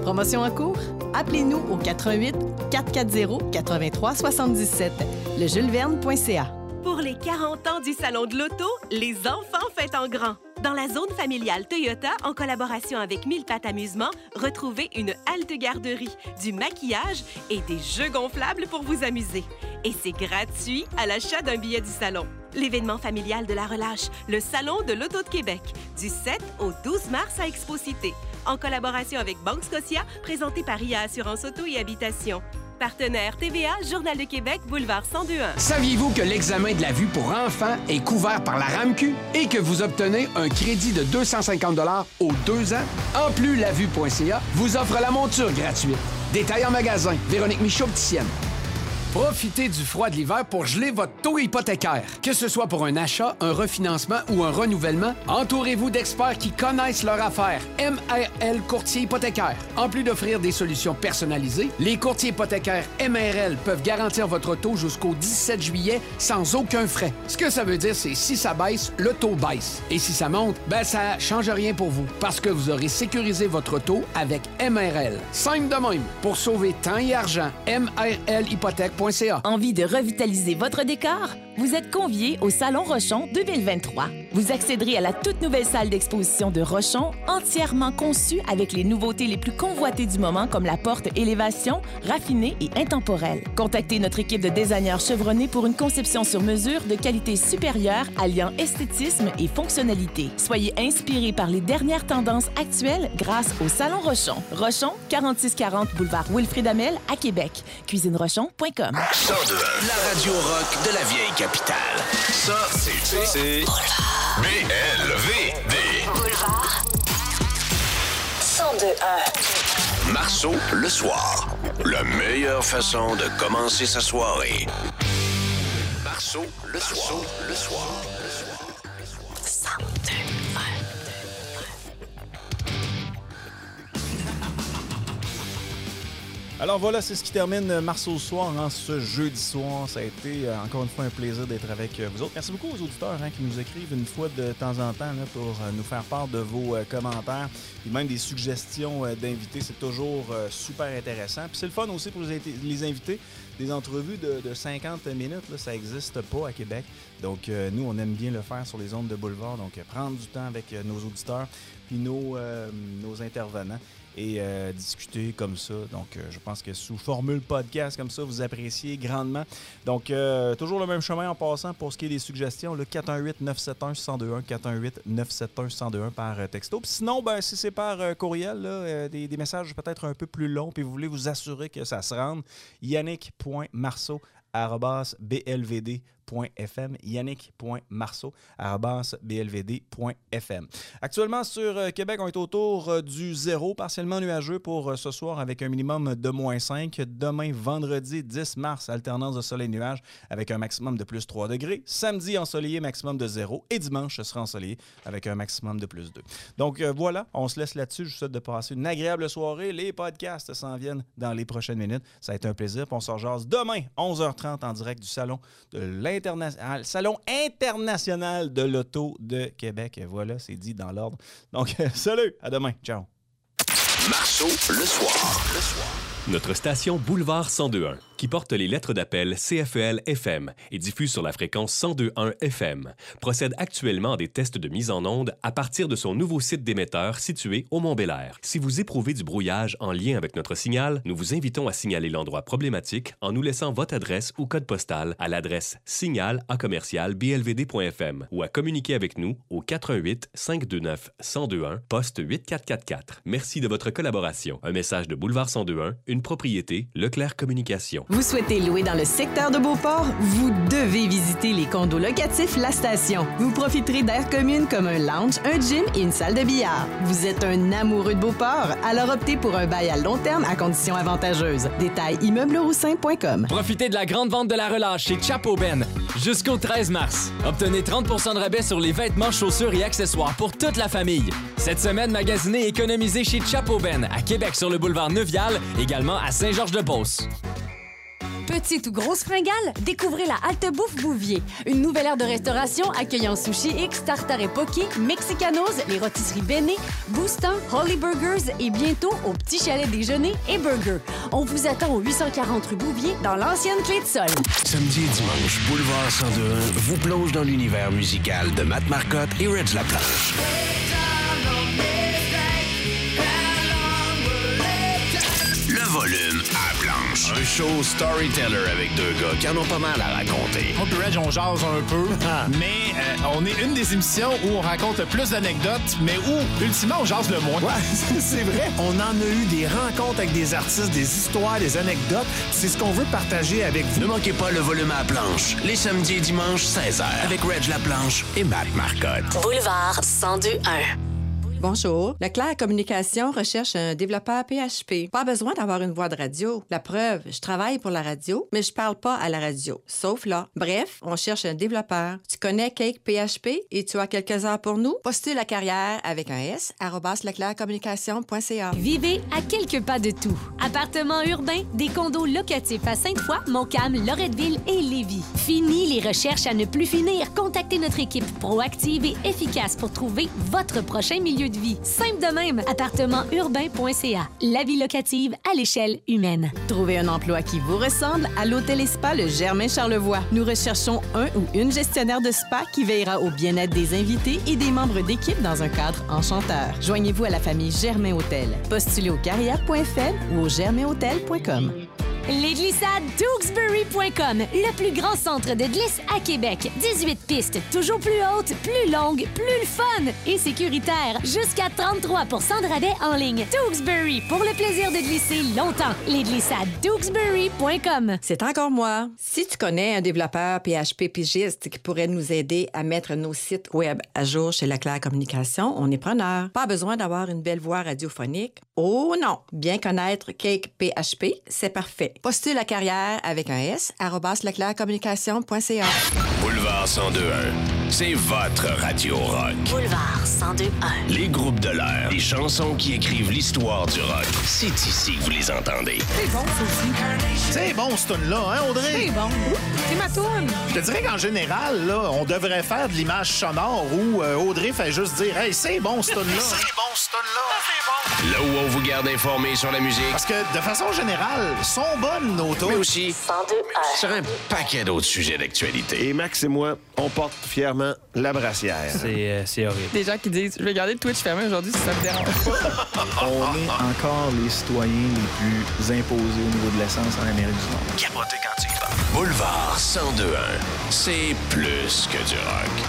Promotion en cours? Appelez-nous au quatre un huit, quatre quatre zéro, huit trois sept sept, le jules verne point c a. Pour les quarante ans du Salon de l'Auto, les enfants fêtent en grand. Dans la zone familiale Toyota, en collaboration avec Mille Pattes Amusement, retrouvez une halte garderie, du maquillage et des jeux gonflables pour vous amuser. Et c'est gratuit à l'achat d'un billet du salon. L'événement familial de la relâche, le Salon de l'Auto de Québec, du sept au douze mars à Expo-Cité, en collaboration avec Banque Scotia, présenté par I A Assurance Auto et Habitation. Partenaire T V A, Journal de Québec, Boulevard cent deux un. Saviez-vous que l'examen de la vue pour enfants est couvert par la RAMQ et que vous obtenez un crédit de deux cent cinquante dollars aux deux ans? En plus, la vue point c a vous offre la monture gratuite. Détail en magasin. Véronique Michaud, opticienne. Profitez du froid de l'hiver pour geler votre taux hypothécaire. Que ce soit pour un achat, un refinancement ou un renouvellement, entourez-vous d'experts qui connaissent leur affaire. M R L Courtier hypothécaire. En plus d'offrir des solutions personnalisées, les courtiers hypothécaires M R L peuvent garantir votre taux jusqu'au dix-sept juillet sans aucun frais. Ce que ça veut dire, c'est si ça baisse, le taux baisse. Et si ça monte, ben ça change rien pour vous parce que vous aurez sécurisé votre taux avec M R L. Simple de même. Pour sauver temps et argent, M R L hypothèque. Envie de revitaliser votre décor? Vous êtes conviés au Salon Rochon deux mille vingt-trois. Vous accéderez à la toute nouvelle salle d'exposition de Rochon, entièrement conçue avec les nouveautés les plus convoitées du moment comme la porte élévation, raffinée et intemporelle. Contactez notre équipe de designers chevronnés pour une conception sur mesure de qualité supérieure alliant esthétisme et fonctionnalité. Soyez inspirés par les dernières tendances actuelles grâce au Salon Rochon. Rochon, quarante-six quarante boulevard Wilfrid Hamel à Québec. cuisine rochon point com. cent deux, la radio rock de la vieille capitale. Ça, c'est... C'est... B L V D. Boulevard. cent deux un. Marceau, le soir. La meilleure façon de commencer sa soirée. Marceau, le soir. Le soir. cent deux un. Alors voilà, c'est ce qui termine Marceau Soir en ce jeudi soir. Ça a été euh, encore une fois un plaisir d'être avec euh, vous autres. Merci beaucoup aux auditeurs hein, qui nous écrivent une fois de temps en temps là, pour euh, nous faire part de vos euh, commentaires et même des suggestions euh, d'invités. C'est toujours euh, super intéressant. Puis c'est le fun aussi pour les, les invités. Des entrevues de, de cinquante minutes, là, ça n'existe pas à Québec. Donc euh, nous, on aime bien le faire sur les ondes de boulevard. Donc euh, prendre du temps avec euh, nos auditeurs puis nos, euh, nos intervenants. Et euh, discuter comme ça. Donc, euh, je pense que sous formule podcast comme ça, vous appréciez grandement. Donc, euh, toujours le même chemin en passant pour ce qui est des suggestions. Le quatre un huit, neuf sept un, un zéro deux un, quatre un huit, neuf sept un, un zéro deux un par euh, texto. Puis sinon, ben, si c'est par euh, courriel, là, euh, des, des messages peut-être un peu plus longs, puis vous voulez vous assurer que ça se rende, yannick point marceau arobase b l v d point f m, yannick point marceau arobase b l v d point f m. Actuellement, sur euh, Québec, on est autour euh, du zéro, partiellement nuageux pour euh, ce soir avec un minimum de moins cinq. Demain, vendredi dix mars, alternance de soleil-nuage avec un maximum de plus trois degrés. Samedi, ensoleillé, maximum de zéro. Et dimanche, ce sera ensoleillé avec un maximum de plus deux. Donc euh, voilà, on se laisse là-dessus. Je vous souhaite de passer une agréable soirée. Les podcasts s'en viennent dans les prochaines minutes. Ça a été un plaisir. Puis on se rejase demain, onze heures trente, en direct du salon de l'Interna- Salon international de l'auto de Québec. Et voilà, c'est dit dans l'ordre. Donc, salut, à demain. Ciao. Marceau, le soir. Le soir. Notre station Boulevard cent deux un, qui porte les lettres d'appel C F E L F M et diffuse sur la fréquence cent deux virgule un F M, procède actuellement à des tests de mise en onde à partir de son nouveau site d'émetteur situé au Mont-Bélair. Si vous éprouvez du brouillage en lien avec notre signal, nous vous invitons à signaler l'endroit problématique en nous laissant votre adresse ou code postal à l'adresse signal à commercial b l v d point f m ou à communiquer avec nous au quatre un huit, cinq deux neuf, un zéro deux un, poste huit quatre quatre quatre. Merci de votre collaboration. Un message de Boulevard cent deux virgule un, une propriété Leclerc Communication. Vous souhaitez louer dans le secteur de Beauport? Vous devez visiter les condos locatifs La Station. Vous profiterez d'aires communes comme un lounge, un gym et une salle de billard. Vous êtes un amoureux de Beauport? Alors optez pour un bail à long terme à conditions avantageuses. Détails immeuble roussin point com. Profitez de la grande vente de la relâche chez Chapeau Ben jusqu'au treize mars. Obtenez trente pour cent de rabais sur les vêtements, chaussures et accessoires pour toute la famille. Cette semaine, magasinez et économisez chez Chapeau Ben à Québec sur le boulevard Neuvial, également à Saint-Georges-de-Beauce. Petite ou grosse fringale, découvrez la Halte Bouffe Bouvier. Une nouvelle aire de restauration accueillant Sushi X, Tartare Poké, Mexicanos, les rôtisseries Béné, Boostan, Holly Burgers et bientôt au Petit Chalet Déjeuner et Burger. On vous attend au huit cent quarante rue Bouvier dans l'ancienne Clé de Sol. Samedi et dimanche, Boulevard cent deux un vous plonge dans l'univers musical de Matt Marcotte et Reg Laplanche. Le volume à planche. Un show storyteller avec deux gars qui en ont pas mal à raconter. Moi et Reg, on jase un peu, mais euh, on est une des émissions où on raconte le plus d'anecdotes, mais où, ultimement, on jase le moins. Ouais, c'est vrai. On en a eu des rencontres avec des artistes, des histoires, des anecdotes. C'est ce qu'on veut partager avec vous. Ne manquez pas le volume à planche, les samedis et dimanches, seize heures, avec Reg Laplanche et Matt Marcotte. Boulevard cent deux un. Bonjour. Leclerc Communication recherche un développeur P H P. Pas besoin d'avoir une voix de radio. La preuve, je travaille pour la radio, mais je parle pas à la radio, sauf là. Bref, on cherche un développeur. Tu connais Cake P H P et tu as quelques heures pour nous? Postule la carrière avec un S, arobase leclerc communication point c a. Vivez à quelques pas de tout. Appartements urbains, des condos locatifs à Sainte-Foy, Montcalm, Loretteville et Lévis. Fini les recherches à ne plus finir. Contactez notre équipe proactive et efficace pour trouver votre prochain milieu de vie. Simple de même, appartement urbain point c a. La vie locative à l'échelle humaine. Trouvez un emploi qui vous ressemble à l'Hôtel et Spa Le Germain Charlevoix. Nous recherchons un ou une gestionnaire de spa qui veillera au bien-être des invités et des membres d'équipe dans un cadre enchanteur. Joignez-vous à la famille Germain Hôtel. Postulez au carrière point f m ou au germain hôtel point com. Les glissades Tewksbury point com, le plus grand centre de glisse à Québec. dix-huit pistes, toujours plus hautes, plus longues, plus le fun et sécuritaire. Jusqu'à trente-trois pour cent de rabais en ligne. Tewksbury, pour le plaisir de glisser longtemps. Les glissades Tewksbury point com. C'est encore moi. Si tu connais un développeur P H P pigiste qui pourrait nous aider à mettre nos sites web à jour chez Leclerc Communication, on est preneur. Pas besoin d'avoir une belle voix radiophonique. Oh non! Bien connaître Cake P H P, c'est parfait. Postule la carrière avec un S, arobase leclerc communication point c a. Boulevard cent deux un, c'est votre radio rock. Boulevard cent deux un. Les groupes de l'air, les chansons qui écrivent l'histoire du rock. C'est ici que vous les entendez. C'est bon, ça aussi. C'est bon, ce tune-là, hein, Audrey? C'est bon. C'est ma toune. Je te dirais qu'en général, là, on devrait faire de l'image sonore où euh, Audrey fait juste dire « Hey, c'est bon, ce tune-là. » C'est bon, ce tune-là. C'est bon. Là où on vous garde informé sur la musique. Parce que, de façon générale, sont bonnes nos tunes. Mais aussi cent deux un. sur un paquet d'autres sujets d'actualité. Et Max et moi, on porte fièrement la brassière. C'est, euh, c'est horrible. Des gens qui disent « Je vais garder le Twitch fermé aujourd'hui si ça me dérange pas. » On est encore les citoyens les plus imposés au niveau de l'essence en Amérique du Nord. Capoté quand tu y parles. Boulevard cent deux un, c'est plus que du rock.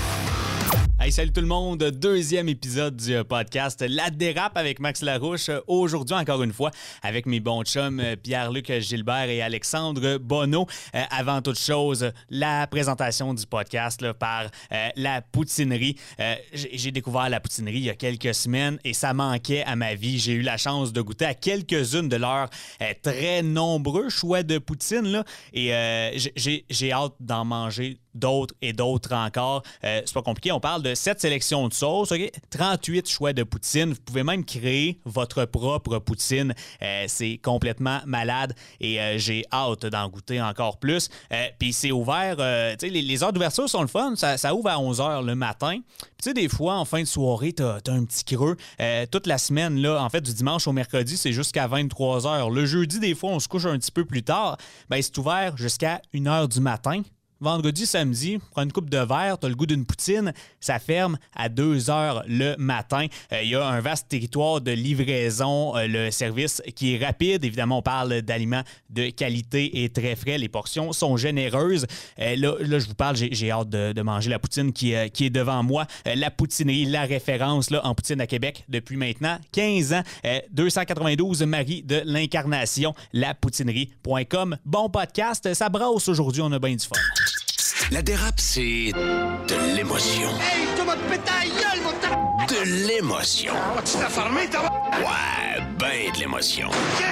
Hey, salut tout le monde, deuxième épisode du podcast La Dérape avec Max Larouche. Aujourd'hui, encore une fois, avec mes bons chums Pierre-Luc Gilbert et Alexandre Bonneau. Euh, avant toute chose, la présentation du podcast là, par euh, La Poutinerie. Euh, j'ai découvert La Poutinerie il y a quelques semaines et ça manquait à ma vie. J'ai eu la chance de goûter à quelques-unes de leurs euh, très nombreux choix de poutine là, et euh, j'ai, j'ai hâte d'en manger d'autres et d'autres encore. Euh, c'est pas compliqué, on parle de sept sélections de sauces, okay? trente-huit choix de poutine. Vous pouvez même créer votre propre poutine. Euh, c'est complètement malade et euh, j'ai hâte d'en goûter encore plus. Euh, Puis c'est ouvert, euh, tu sais, les, les heures d'ouverture sont le fun. Ça, ça ouvre à onze heures le matin. Puis tu sais, des fois, en fin de soirée, t'as, t'as un petit creux. Euh, toute la semaine, là, en fait, du dimanche au mercredi, c'est jusqu'à vingt-trois heures. Le jeudi, des fois, on se couche un petit peu plus tard. Ben, c'est ouvert jusqu'à une heure du matin. Vendredi, samedi, prends une coupe de verre, t'as le goût d'une poutine, ça ferme à deux heures le matin. Il euh, y a un vaste territoire de livraison, euh, le service qui est rapide. Évidemment, on parle d'aliments de qualité et très frais. Les portions sont généreuses. Euh, là, là, je vous parle, j'ai, j'ai hâte de, de manger la poutine qui, euh, qui est devant moi. Euh, la poutinerie, la référence là, en poutine à Québec depuis maintenant quinze ans. Euh, deux cent quatre-vingt-douze Marie de l'Incarnation, la poutinerie point com. Bon podcast, ça brasse aujourd'hui, on a bien du fun. La dérape, c'est de l'émotion. Hey, tu m'as pété la gueule, mon ta... De l'émotion. Ah, tu t'es fermé, t'as... Ouais, ben de l'émotion.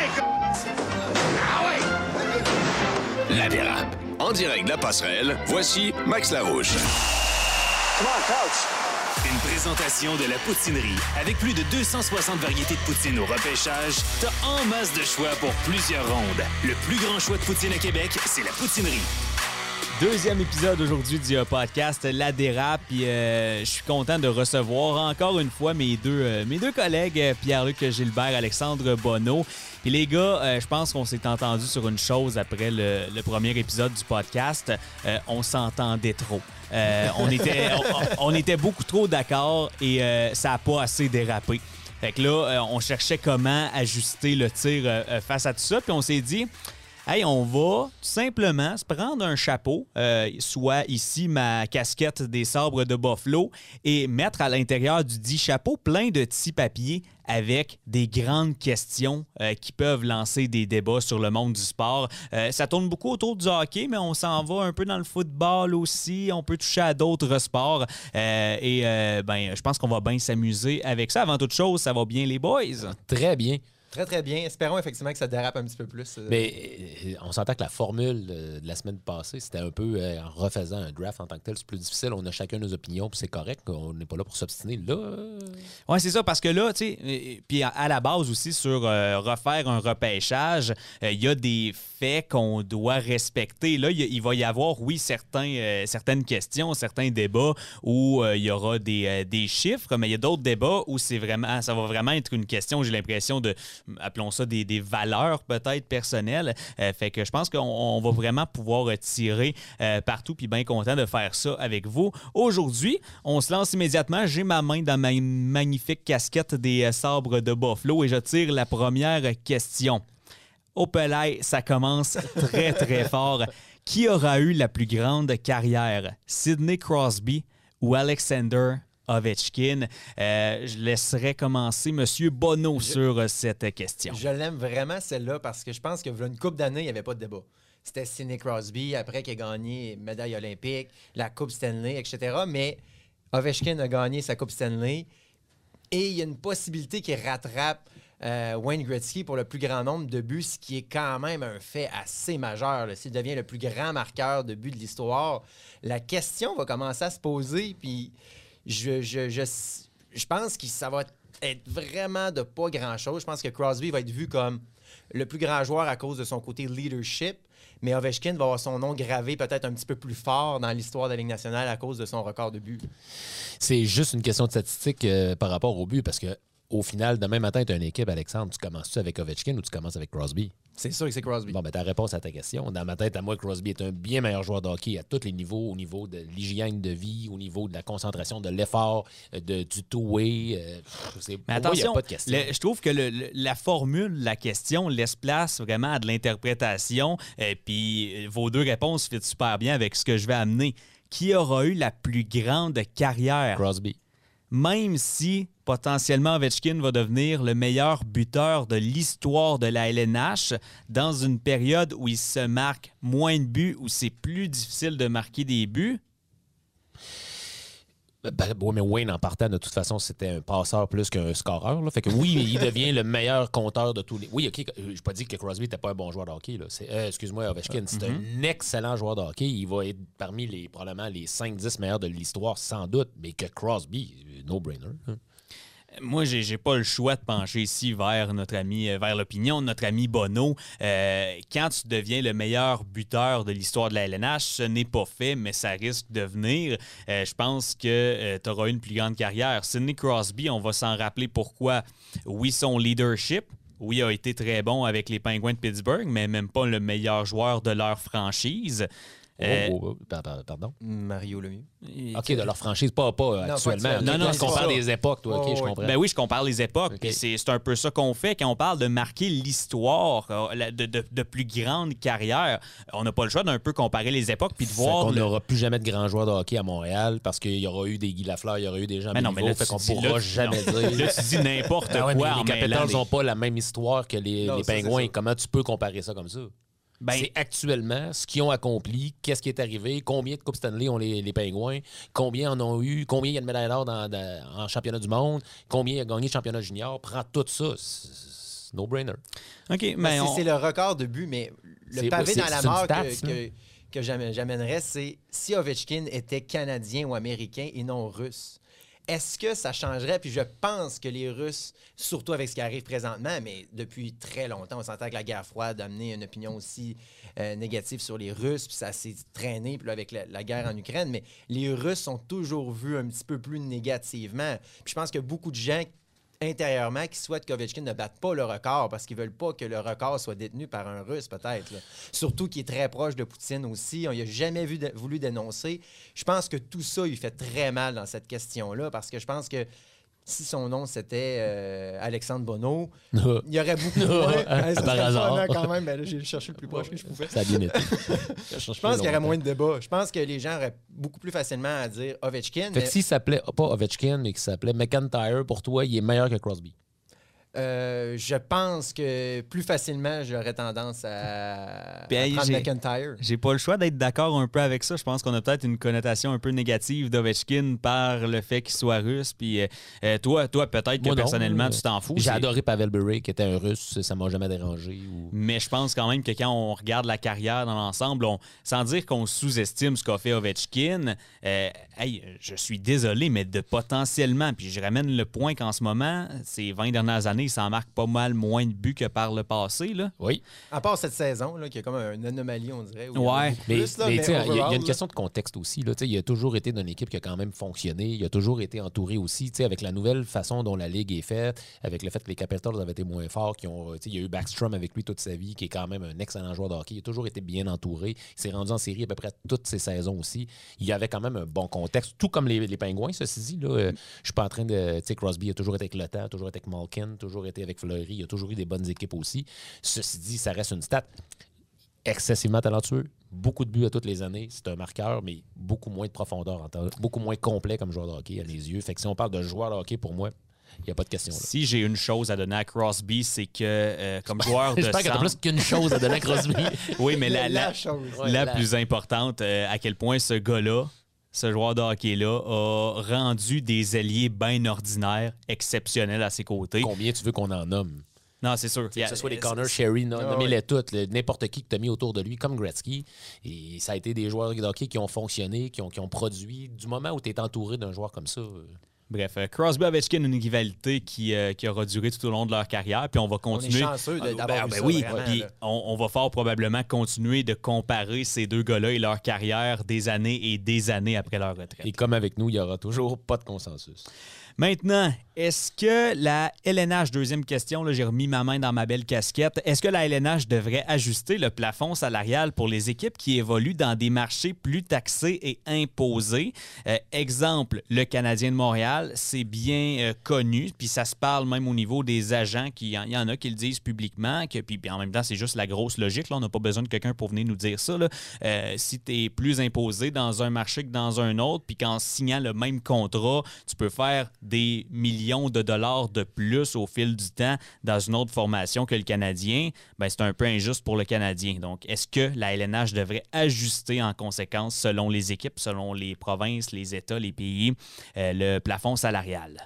Ah ouais! La dérape. En direct de la passerelle, voici Max Larouche. Come on, coach. Une présentation de la poutinerie. Avec plus de deux cent soixante variétés de poutine au repêchage, t'as en masse de choix pour plusieurs rondes. Le plus grand choix de poutine à Québec, c'est la poutinerie. Deuxième épisode aujourd'hui du euh, podcast La Dérape. Puis euh, je suis content de recevoir encore une fois mes deux, euh, mes deux collègues, euh, Pierre-Luc Gilbert, Alexandre Bonneau. Puis les gars, euh, je pense qu'on s'est entendu sur une chose après le, le premier épisode du podcast. Euh, on s'entendait trop. Euh, on, était, on, on était beaucoup trop d'accord et euh, ça n'a pas assez dérapé. Fait que là, euh, on cherchait comment ajuster le tir euh, face à tout ça. Puis on s'est dit... Hey, on va tout simplement se prendre un chapeau, euh, soit ici ma casquette des sabres de Buffalo, et mettre à l'intérieur du dit chapeau plein de petits papiers avec des grandes questions euh, qui peuvent lancer des débats sur le monde du sport. Euh, ça tourne beaucoup autour du hockey, mais on s'en va un peu dans le football aussi. On peut toucher à d'autres sports. Euh, et euh, ben, je pense qu'on va bien s'amuser avec ça. Avant toute chose, ça va bien les boys? Très bien. Très, très bien. Espérons effectivement que ça dérape un petit peu plus. Mais euh, on s'entend que la formule euh, de la semaine passée, c'était un peu, euh, en refaisant un draft en tant que tel, c'est plus difficile. On a chacun nos opinions, puis c'est correct. On n'est pas là pour s'obstiner. Là... Euh... Oui, c'est ça, parce que là, tu sais, puis à, à la base aussi, sur euh, refaire un repêchage, il euh, y a des faits qu'on doit respecter. Là, il il va y avoir, oui, certains, euh, certaines questions, certains débats où il euh, y aura des, euh, des chiffres, mais il y a d'autres débats où c'est vraiment, ça va vraiment être une question, j'ai l'impression, de appelons ça des, des valeurs peut-être personnelles. Euh, fait que je pense qu'on on va vraiment pouvoir tirer euh, partout, puis bien content de faire ça avec vous. Aujourd'hui, on se lance immédiatement. J'ai ma main dans ma magnifique casquette des euh, sabres de Buffalo et je tire la première question. Au pelay, ça commence très, très fort. Qui aura eu la plus grande carrière? Sidney Crosby ou Alexander Ovechkin? Euh, je laisserai commencer M. Bonneau je, sur cette question. Je l'aime vraiment, celle-là, parce que je pense que voilà une couple d'années, il n'y avait pas de débat. C'était Sidney Crosby, après qui a gagné médaille olympique, la Coupe Stanley, et cetera. Mais Ovechkin a gagné sa Coupe Stanley et il y a une possibilité qu'il rattrape euh, Wayne Gretzky pour le plus grand nombre de buts, ce qui est quand même un fait assez majeur. Là. S'il devient le plus grand marqueur de buts de l'histoire, la question va commencer à se poser, puis Je, je, je, je pense que ça va être vraiment de pas grand-chose. Je pense que Crosby va être vu comme le plus grand joueur à cause de son côté leadership, mais Ovechkin va avoir son nom gravé peut-être un petit peu plus fort dans l'histoire de la Ligue nationale à cause de son record de buts. C'est juste une question de statistique euh, par rapport au but, parce que au final, demain matin, tu as une équipe, Alexandre, tu commences-tu avec Ovechkin ou tu commences avec Crosby? C'est sûr que c'est Crosby. Bon, ben ta réponse à ta question. Dans ma tête, à moi, Crosby est un bien meilleur joueur de hockey à tous les niveaux, au niveau de l'hygiène de vie, au niveau de la concentration, de l'effort, de, du two-way. Euh, c'est, Mais pour attention, moi, il n'y a pas de question. Le, je trouve que le, le, la formule, la question laisse place vraiment à de l'interprétation. Et puis, vos deux réponses fit super bien avec ce que je vais amener. Qui aura eu la plus grande carrière? Crosby. Même si potentiellement Ovechkin va devenir le meilleur buteur de l'histoire de la L N H dans une période où il se marque moins de buts, où c'est plus difficile de marquer des buts. Ben, oui, mais Wayne, en partant, de toute façon, c'était un passeur plus qu'un scoreur. Là. Fait que oui, il devient le meilleur compteur de tous les... Oui, OK, je n'ai pas dit que Crosby n'était pas un bon joueur de hockey. Là. C'est, euh, excuse-moi, Ovechkin, c'est mm-hmm. un excellent joueur de hockey. Il va être parmi les probablement les cinq dix meilleurs de l'histoire, sans doute. Mais que Crosby, no-brainer. Hein. Moi, j'ai, j'ai pas le choix de pencher ici vers notre ami, vers l'opinion de notre ami Bonneau. Euh, quand tu deviens le meilleur buteur de l'histoire de la L N H, ce n'est pas fait, mais ça risque de venir. Euh, je pense que euh, tu auras une plus grande carrière. Sidney Crosby, on va s'en rappeler pourquoi. Oui, son leadership. Oui, il a été très bon avec les Penguins de Pittsburgh, mais même pas le meilleur joueur de leur franchise. Euh, oh, oh, pardon? Mario Lemieux. OK, de leur franchise, pas, pas non, actuellement. Pas non, non, on compare des époques, toi. OK, oh, je comprends. Ben oui, je compare les époques. Okay. C'est, c'est un peu ça qu'on fait quand on parle de marquer l'histoire de, de, de plus grande carrière. On n'a pas le choix d'un peu comparer les époques puis de fait voir... On le... n'aura plus jamais de grands joueurs de hockey à Montréal parce qu'il y aura eu des Guy Lafleur, il y aura eu des gens mais non, mais là, fait qu'on dis, pourra là, jamais non. dire... Là, tu dis n'importe ah ouais, quoi. Les Capitals n'ont pas la même histoire que les, non, les ça, Pingouins. Comment tu peux comparer ça comme ça? Ben, c'est actuellement ce qu'ils ont accompli, qu'est-ce qui est arrivé, combien de Coupes Stanley ont les, les Pingouins, combien en ont eu, combien il y a de médailles d'or dans, dans, en championnat du monde, combien il a gagné le championnat junior. Prends tout ça. C'est no-brainer. OK, mais ben, on... c'est, c'est le record de but, mais le c'est, pavé c'est, dans la c'est mort stats, que, que, que j'amènerais, c'est si Ovechkin était Canadien ou Américain et non Russe, Est-ce que ça changerait? Puis je pense que les Russes, surtout avec ce qui arrive présentement, mais depuis très longtemps, on s'entend que la guerre froide a amené une opinion aussi euh, négative sur les Russes, puis ça s'est traîné puis là, avec la, la guerre en Ukraine, mais les Russes sont toujours vus un petit peu plus négativement. Puis je pense que beaucoup de gens intérieurement qui souhaitent qu'Ovechkin ne batte pas le record parce qu'ils veulent pas que le record soit détenu par un Russe, peut-être. Là. Surtout qu'il est très proche de Poutine aussi. On n'a jamais vu de, voulu dénoncer. Je pense que tout ça, il fait très mal dans cette question-là parce que je pense que si son nom, c'était euh, Alexandre Bonneau, il y aurait beaucoup moins... Par ça serait hasard. fun, hein, quand même. Ben là, j'ai cherché le plus proche que je pouvais. Ça a bien été. Je pense qu'il y aurait moins de débats. Je pense que les gens auraient beaucoup plus facilement à dire Ovechkin. Fait mais... que s'il s'appelait, pas Ovechkin, mais qu'il s'appelait McIntyre, pour toi, il est meilleur que Crosby. Euh, je pense que plus facilement, j'aurais tendance à, Puis, à hey, prendre j'ai- McIntyre. J'ai pas le choix d'être d'accord un peu avec ça. Je pense qu'on a peut-être une connotation un peu négative d'Ovechkin par le fait qu'il soit russe. Puis euh, euh, toi, toi peut-être que Moi, non. personnellement, tu t'en fous. J'ai c'est- adoré Pavel Bure, qui était un Russe, ça m'a jamais dérangé. Ou... Mais je pense quand même que quand on regarde la carrière dans l'ensemble, on- sans dire qu'on sous-estime ce qu'a fait Ovechkin, euh, hey, je suis désolé, mais de potentiellement, puis je ramène le point qu'en ce moment, ces vingt dernières années, il s'en marque pas mal moins de buts que par le passé. Là. Oui. À part cette saison, là, qui est comme une anomalie, on dirait. où il y en a Ouais. beaucoup Mais, plus, là, mais mais tu sais, il y a- il y, a overall, une là, question de contexte aussi. Là. Tu sais, Il a toujours été d'une équipe qui a quand même fonctionné. Il a toujours été entouré aussi, tu sais, avec la nouvelle façon dont la Ligue est faite, avec le fait que les Capitals avaient été moins forts. Qui ont, tu sais, il y a eu Backstrom avec lui toute sa vie, qui est quand même un excellent joueur de hockey. Il a toujours été bien entouré. Il s'est rendu en série à peu près toutes ses saisons aussi. Il y avait quand même un bon contexte, tout comme les, les Pingouins, ceci dit. Là, euh, je suis pas en train de... Tu sais, Crosby a toujours été avec Le Temps, toujours été avec Malkin, toujours été avec Fleury. Il a toujours eu des bonnes équipes aussi. Ceci dit, ça reste une stat excessivement talentueux, beaucoup de buts à toutes les années, c'est un marqueur, mais beaucoup moins de profondeur, en temps- beaucoup moins complet comme joueur de hockey à mes yeux. Fait que si on parle de joueur de hockey, pour moi, il n'y a pas de question. Là. Si j'ai une chose à donner à Crosby, c'est que euh, comme joueur de J'espère que t'as centre- plus qu'une chose à donner à Crosby. oui, mais la, La- la, la chose. la Ouais, la- plus importante, euh, à quel point ce gars-là, ce joueur de hockey-là, a rendu des alliés bien ordinaires, exceptionnels à ses côtés. Combien tu veux qu'on en nomme? Non, c'est sûr. Que ce soit les Connor Connor, Sherry, no- Ah, nommez-les ouais. toutes, le- n'importe qui que tu as mis autour de lui, comme Gretzky. Et ça a été des joueurs de hockey qui ont fonctionné, qui ont, qui ont produit. Du moment où tu es entouré d'un joueur comme ça, euh, Bref, euh, Crosby Ovechkin, une rivalité qui, euh, qui aura duré tout au long de leur carrière, puis on va continuer. chanceux de- Ah, d'avoir ben, vu ben ça, oui, vraiment, puis là. on, on va fort probablement continuer de comparer ces deux gars-là et leur carrière des années et des années après leur retraite. et comme avec nous, il n'y aura toujours pas de consensus. Maintenant, est-ce que la L N H, deuxième question, là, j'ai remis ma main dans ma belle casquette, est-ce que la L N H devrait ajuster le plafond salarial pour les équipes qui évoluent dans des marchés plus taxés et imposés? Euh, exemple, le Canadien de Montréal, c'est bien euh, connu, puis ça se parle même au niveau des agents, qui- il y en a qui le disent publiquement, que, puis, puis en même temps, c'est juste la grosse logique, là, on n'a pas besoin de quelqu'un pour venir nous dire ça. Là. Euh, si tu es plus imposé dans un marché que dans un autre, puis qu'en signant le même contrat, tu peux faire des millions de dollars de plus au fil du temps dans une autre formation que le Canadien, ben c'est un peu injuste pour le Canadien. Donc, est-ce que la L N H devrait ajuster en conséquence, selon les équipes, selon les provinces, les États, les pays, euh, le plafond salarial?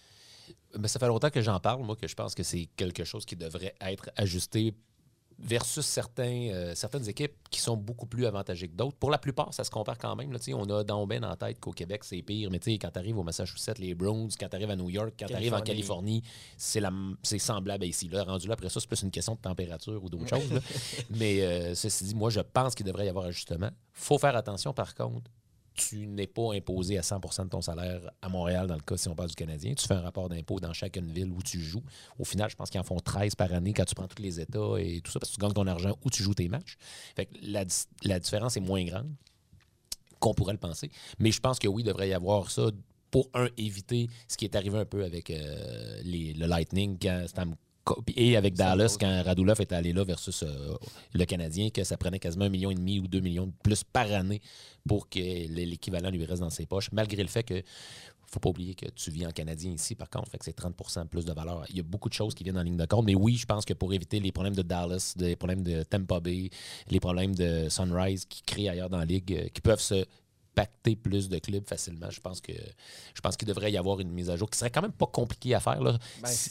Ben, ça fait longtemps que j'en parle, moi, que je pense que c'est quelque chose qui devrait être ajusté versus certains, euh, certaines équipes qui sont beaucoup plus avantagées que d'autres. Pour la plupart, ça se compare quand même. Là, on a Dombin en tête qu'au Québec, c'est pire. Mais quand tu arrives au Massachusetts, les Browns, quand tu arrives à New York, quand tu arrives en Californie, c'est, la, c'est semblable à ici. Là, rendu là, après ça, c'est plus une question de température ou d'autres choses. Là. Mais euh, ceci dit, moi, je pense qu'il devrait y avoir ajustement. faut faire attention, par contre. Tu n'es pas imposé à cent pour cent de ton salaire à Montréal, dans le cas si on parle du Canadien. Tu fais un rapport d'impôt dans chacune ville où tu joues. Au final, je pense qu'ils en font treize par année quand tu prends tous les États et tout ça, parce que tu gagnes ton argent où tu joues tes matchs. Fait que la, la différence est moins grande qu'on pourrait le penser. Mais je pense que oui, il devrait y avoir ça pour, un, éviter ce qui est arrivé un peu avec euh, les, le Lightning quand Stam et avec Dallas, quand Radulov est allé là versus euh, le Canadien, que ça prenait quasiment un million et demi ou deux millions de plus par année pour que l'équivalent lui reste dans ses poches, malgré le fait que faut pas oublier que tu vis en Canadien ici, par contre, fait que c'est trente pour cent plus de valeur. Il y a beaucoup de choses qui viennent en ligne de compte, mais oui, je pense que pour éviter les problèmes de Dallas, les problèmes de Tampa Bay, les problèmes de Sunrise qui créent ailleurs dans la Ligue, euh, qui peuvent se pacter plus de clubs facilement, je pense que je pense qu'il devrait y avoir une mise à jour qui serait quand même pas compliquée à faire. Là. Ben, si,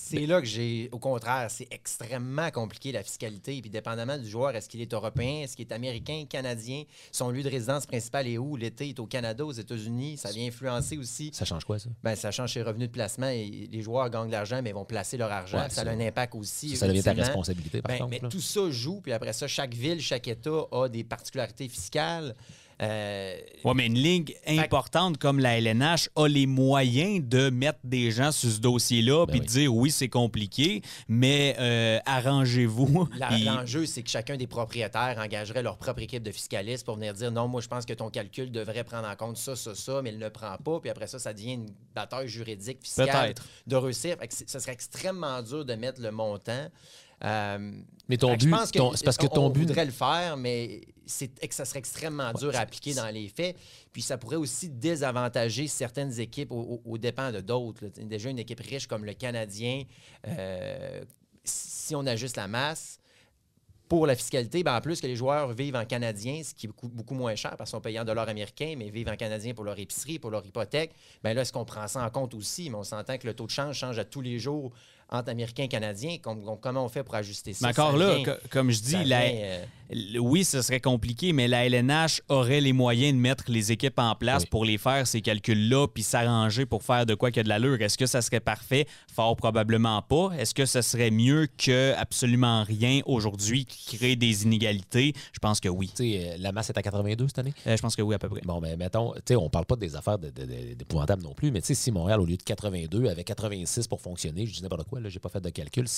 C'est là que j'ai, au contraire, c'est extrêmement compliqué la fiscalité. Puis dépendamment du joueur, est-ce qu'il est européen, est-ce qu'il est américain, canadien, son lieu de résidence principale est où? L'été, il est au Canada, aux États-Unis. Ça vient influencer aussi. Ça change quoi, ça? Ben, ça change ses revenus de placement. Et les joueurs gagnent de l'argent, mais vont placer leur argent. Ouais, ça, ça a un impact aussi. Ça, ça devient ta ultimement. responsabilité, par Ben, contre. Mais là. tout ça joue. Puis après ça, chaque ville, chaque État a des particularités fiscales. Euh, Oui, mais une ligue importante comme la L N H a les moyens de mettre des gens sur ce dossier-là puis oui. de dire oui, c'est compliqué, mais euh, arrangez-vous. La- Puis- L'enjeu, c'est que chacun des propriétaires engagerait leur propre équipe de fiscalistes pour venir dire non, moi, je pense que ton calcul devrait prendre en compte ça, ça, ça, mais il ne le prend pas. Puis après ça, ça devient une bataille juridique fiscale Peut-être. de réussir. Fait que c'est- ce serait extrêmement dur de mettre le montant. Euh, Mais ton fait que je but- pense que ton- c'est parce que ton on but- voudrait le faire, mais c'est que ça serait extrêmement dur à appliquer dans les faits. Puis ça pourrait aussi désavantager certaines équipes au- au- aux dépens de d'autres. là. Déjà, une équipe riche comme le Canadien, euh, si on ajuste la masse, pour la fiscalité, ben en plus que les joueurs vivent en canadien, ce qui est beaucoup, beaucoup moins cher parce qu'ils sont payés en dollars américains, mais vivent en canadien pour leur épicerie, pour leur hypothèque, bien là, est-ce qu'on prend ça en compte aussi? Mais on s'entend que le taux de change change à tous les jours entre Américains et Canadiens. Com- comment on fait pour ajuster ça? Mais encore Ça là, vient- co- comme je dis, ça la- vient, euh, l- oui, ce serait compliqué, mais la L N H aurait les moyens de mettre les équipes en place pour les faire, ces calculs-là, puis s'arranger pour faire de quoi qu'il y a de l'allure. Est-ce que ça serait parfait? Fort probablement pas. Est-ce que ce serait mieux que absolument rien aujourd'hui qui crée des inégalités? Je pense que oui. Tu sais, la masse est à quatre-vingt-deux cette année? Euh, je pense que oui, à peu près. Bon, mais mettons, tu sais, on parle pas des affaires de- de- de- d'épouvantables non plus, mais tu sais, si Montréal, au lieu de quatre-vingt-deux, avait quatre-vingt-six pour fonctionner, je dis n'importe quoi, là, j'ai pas fait de calcul,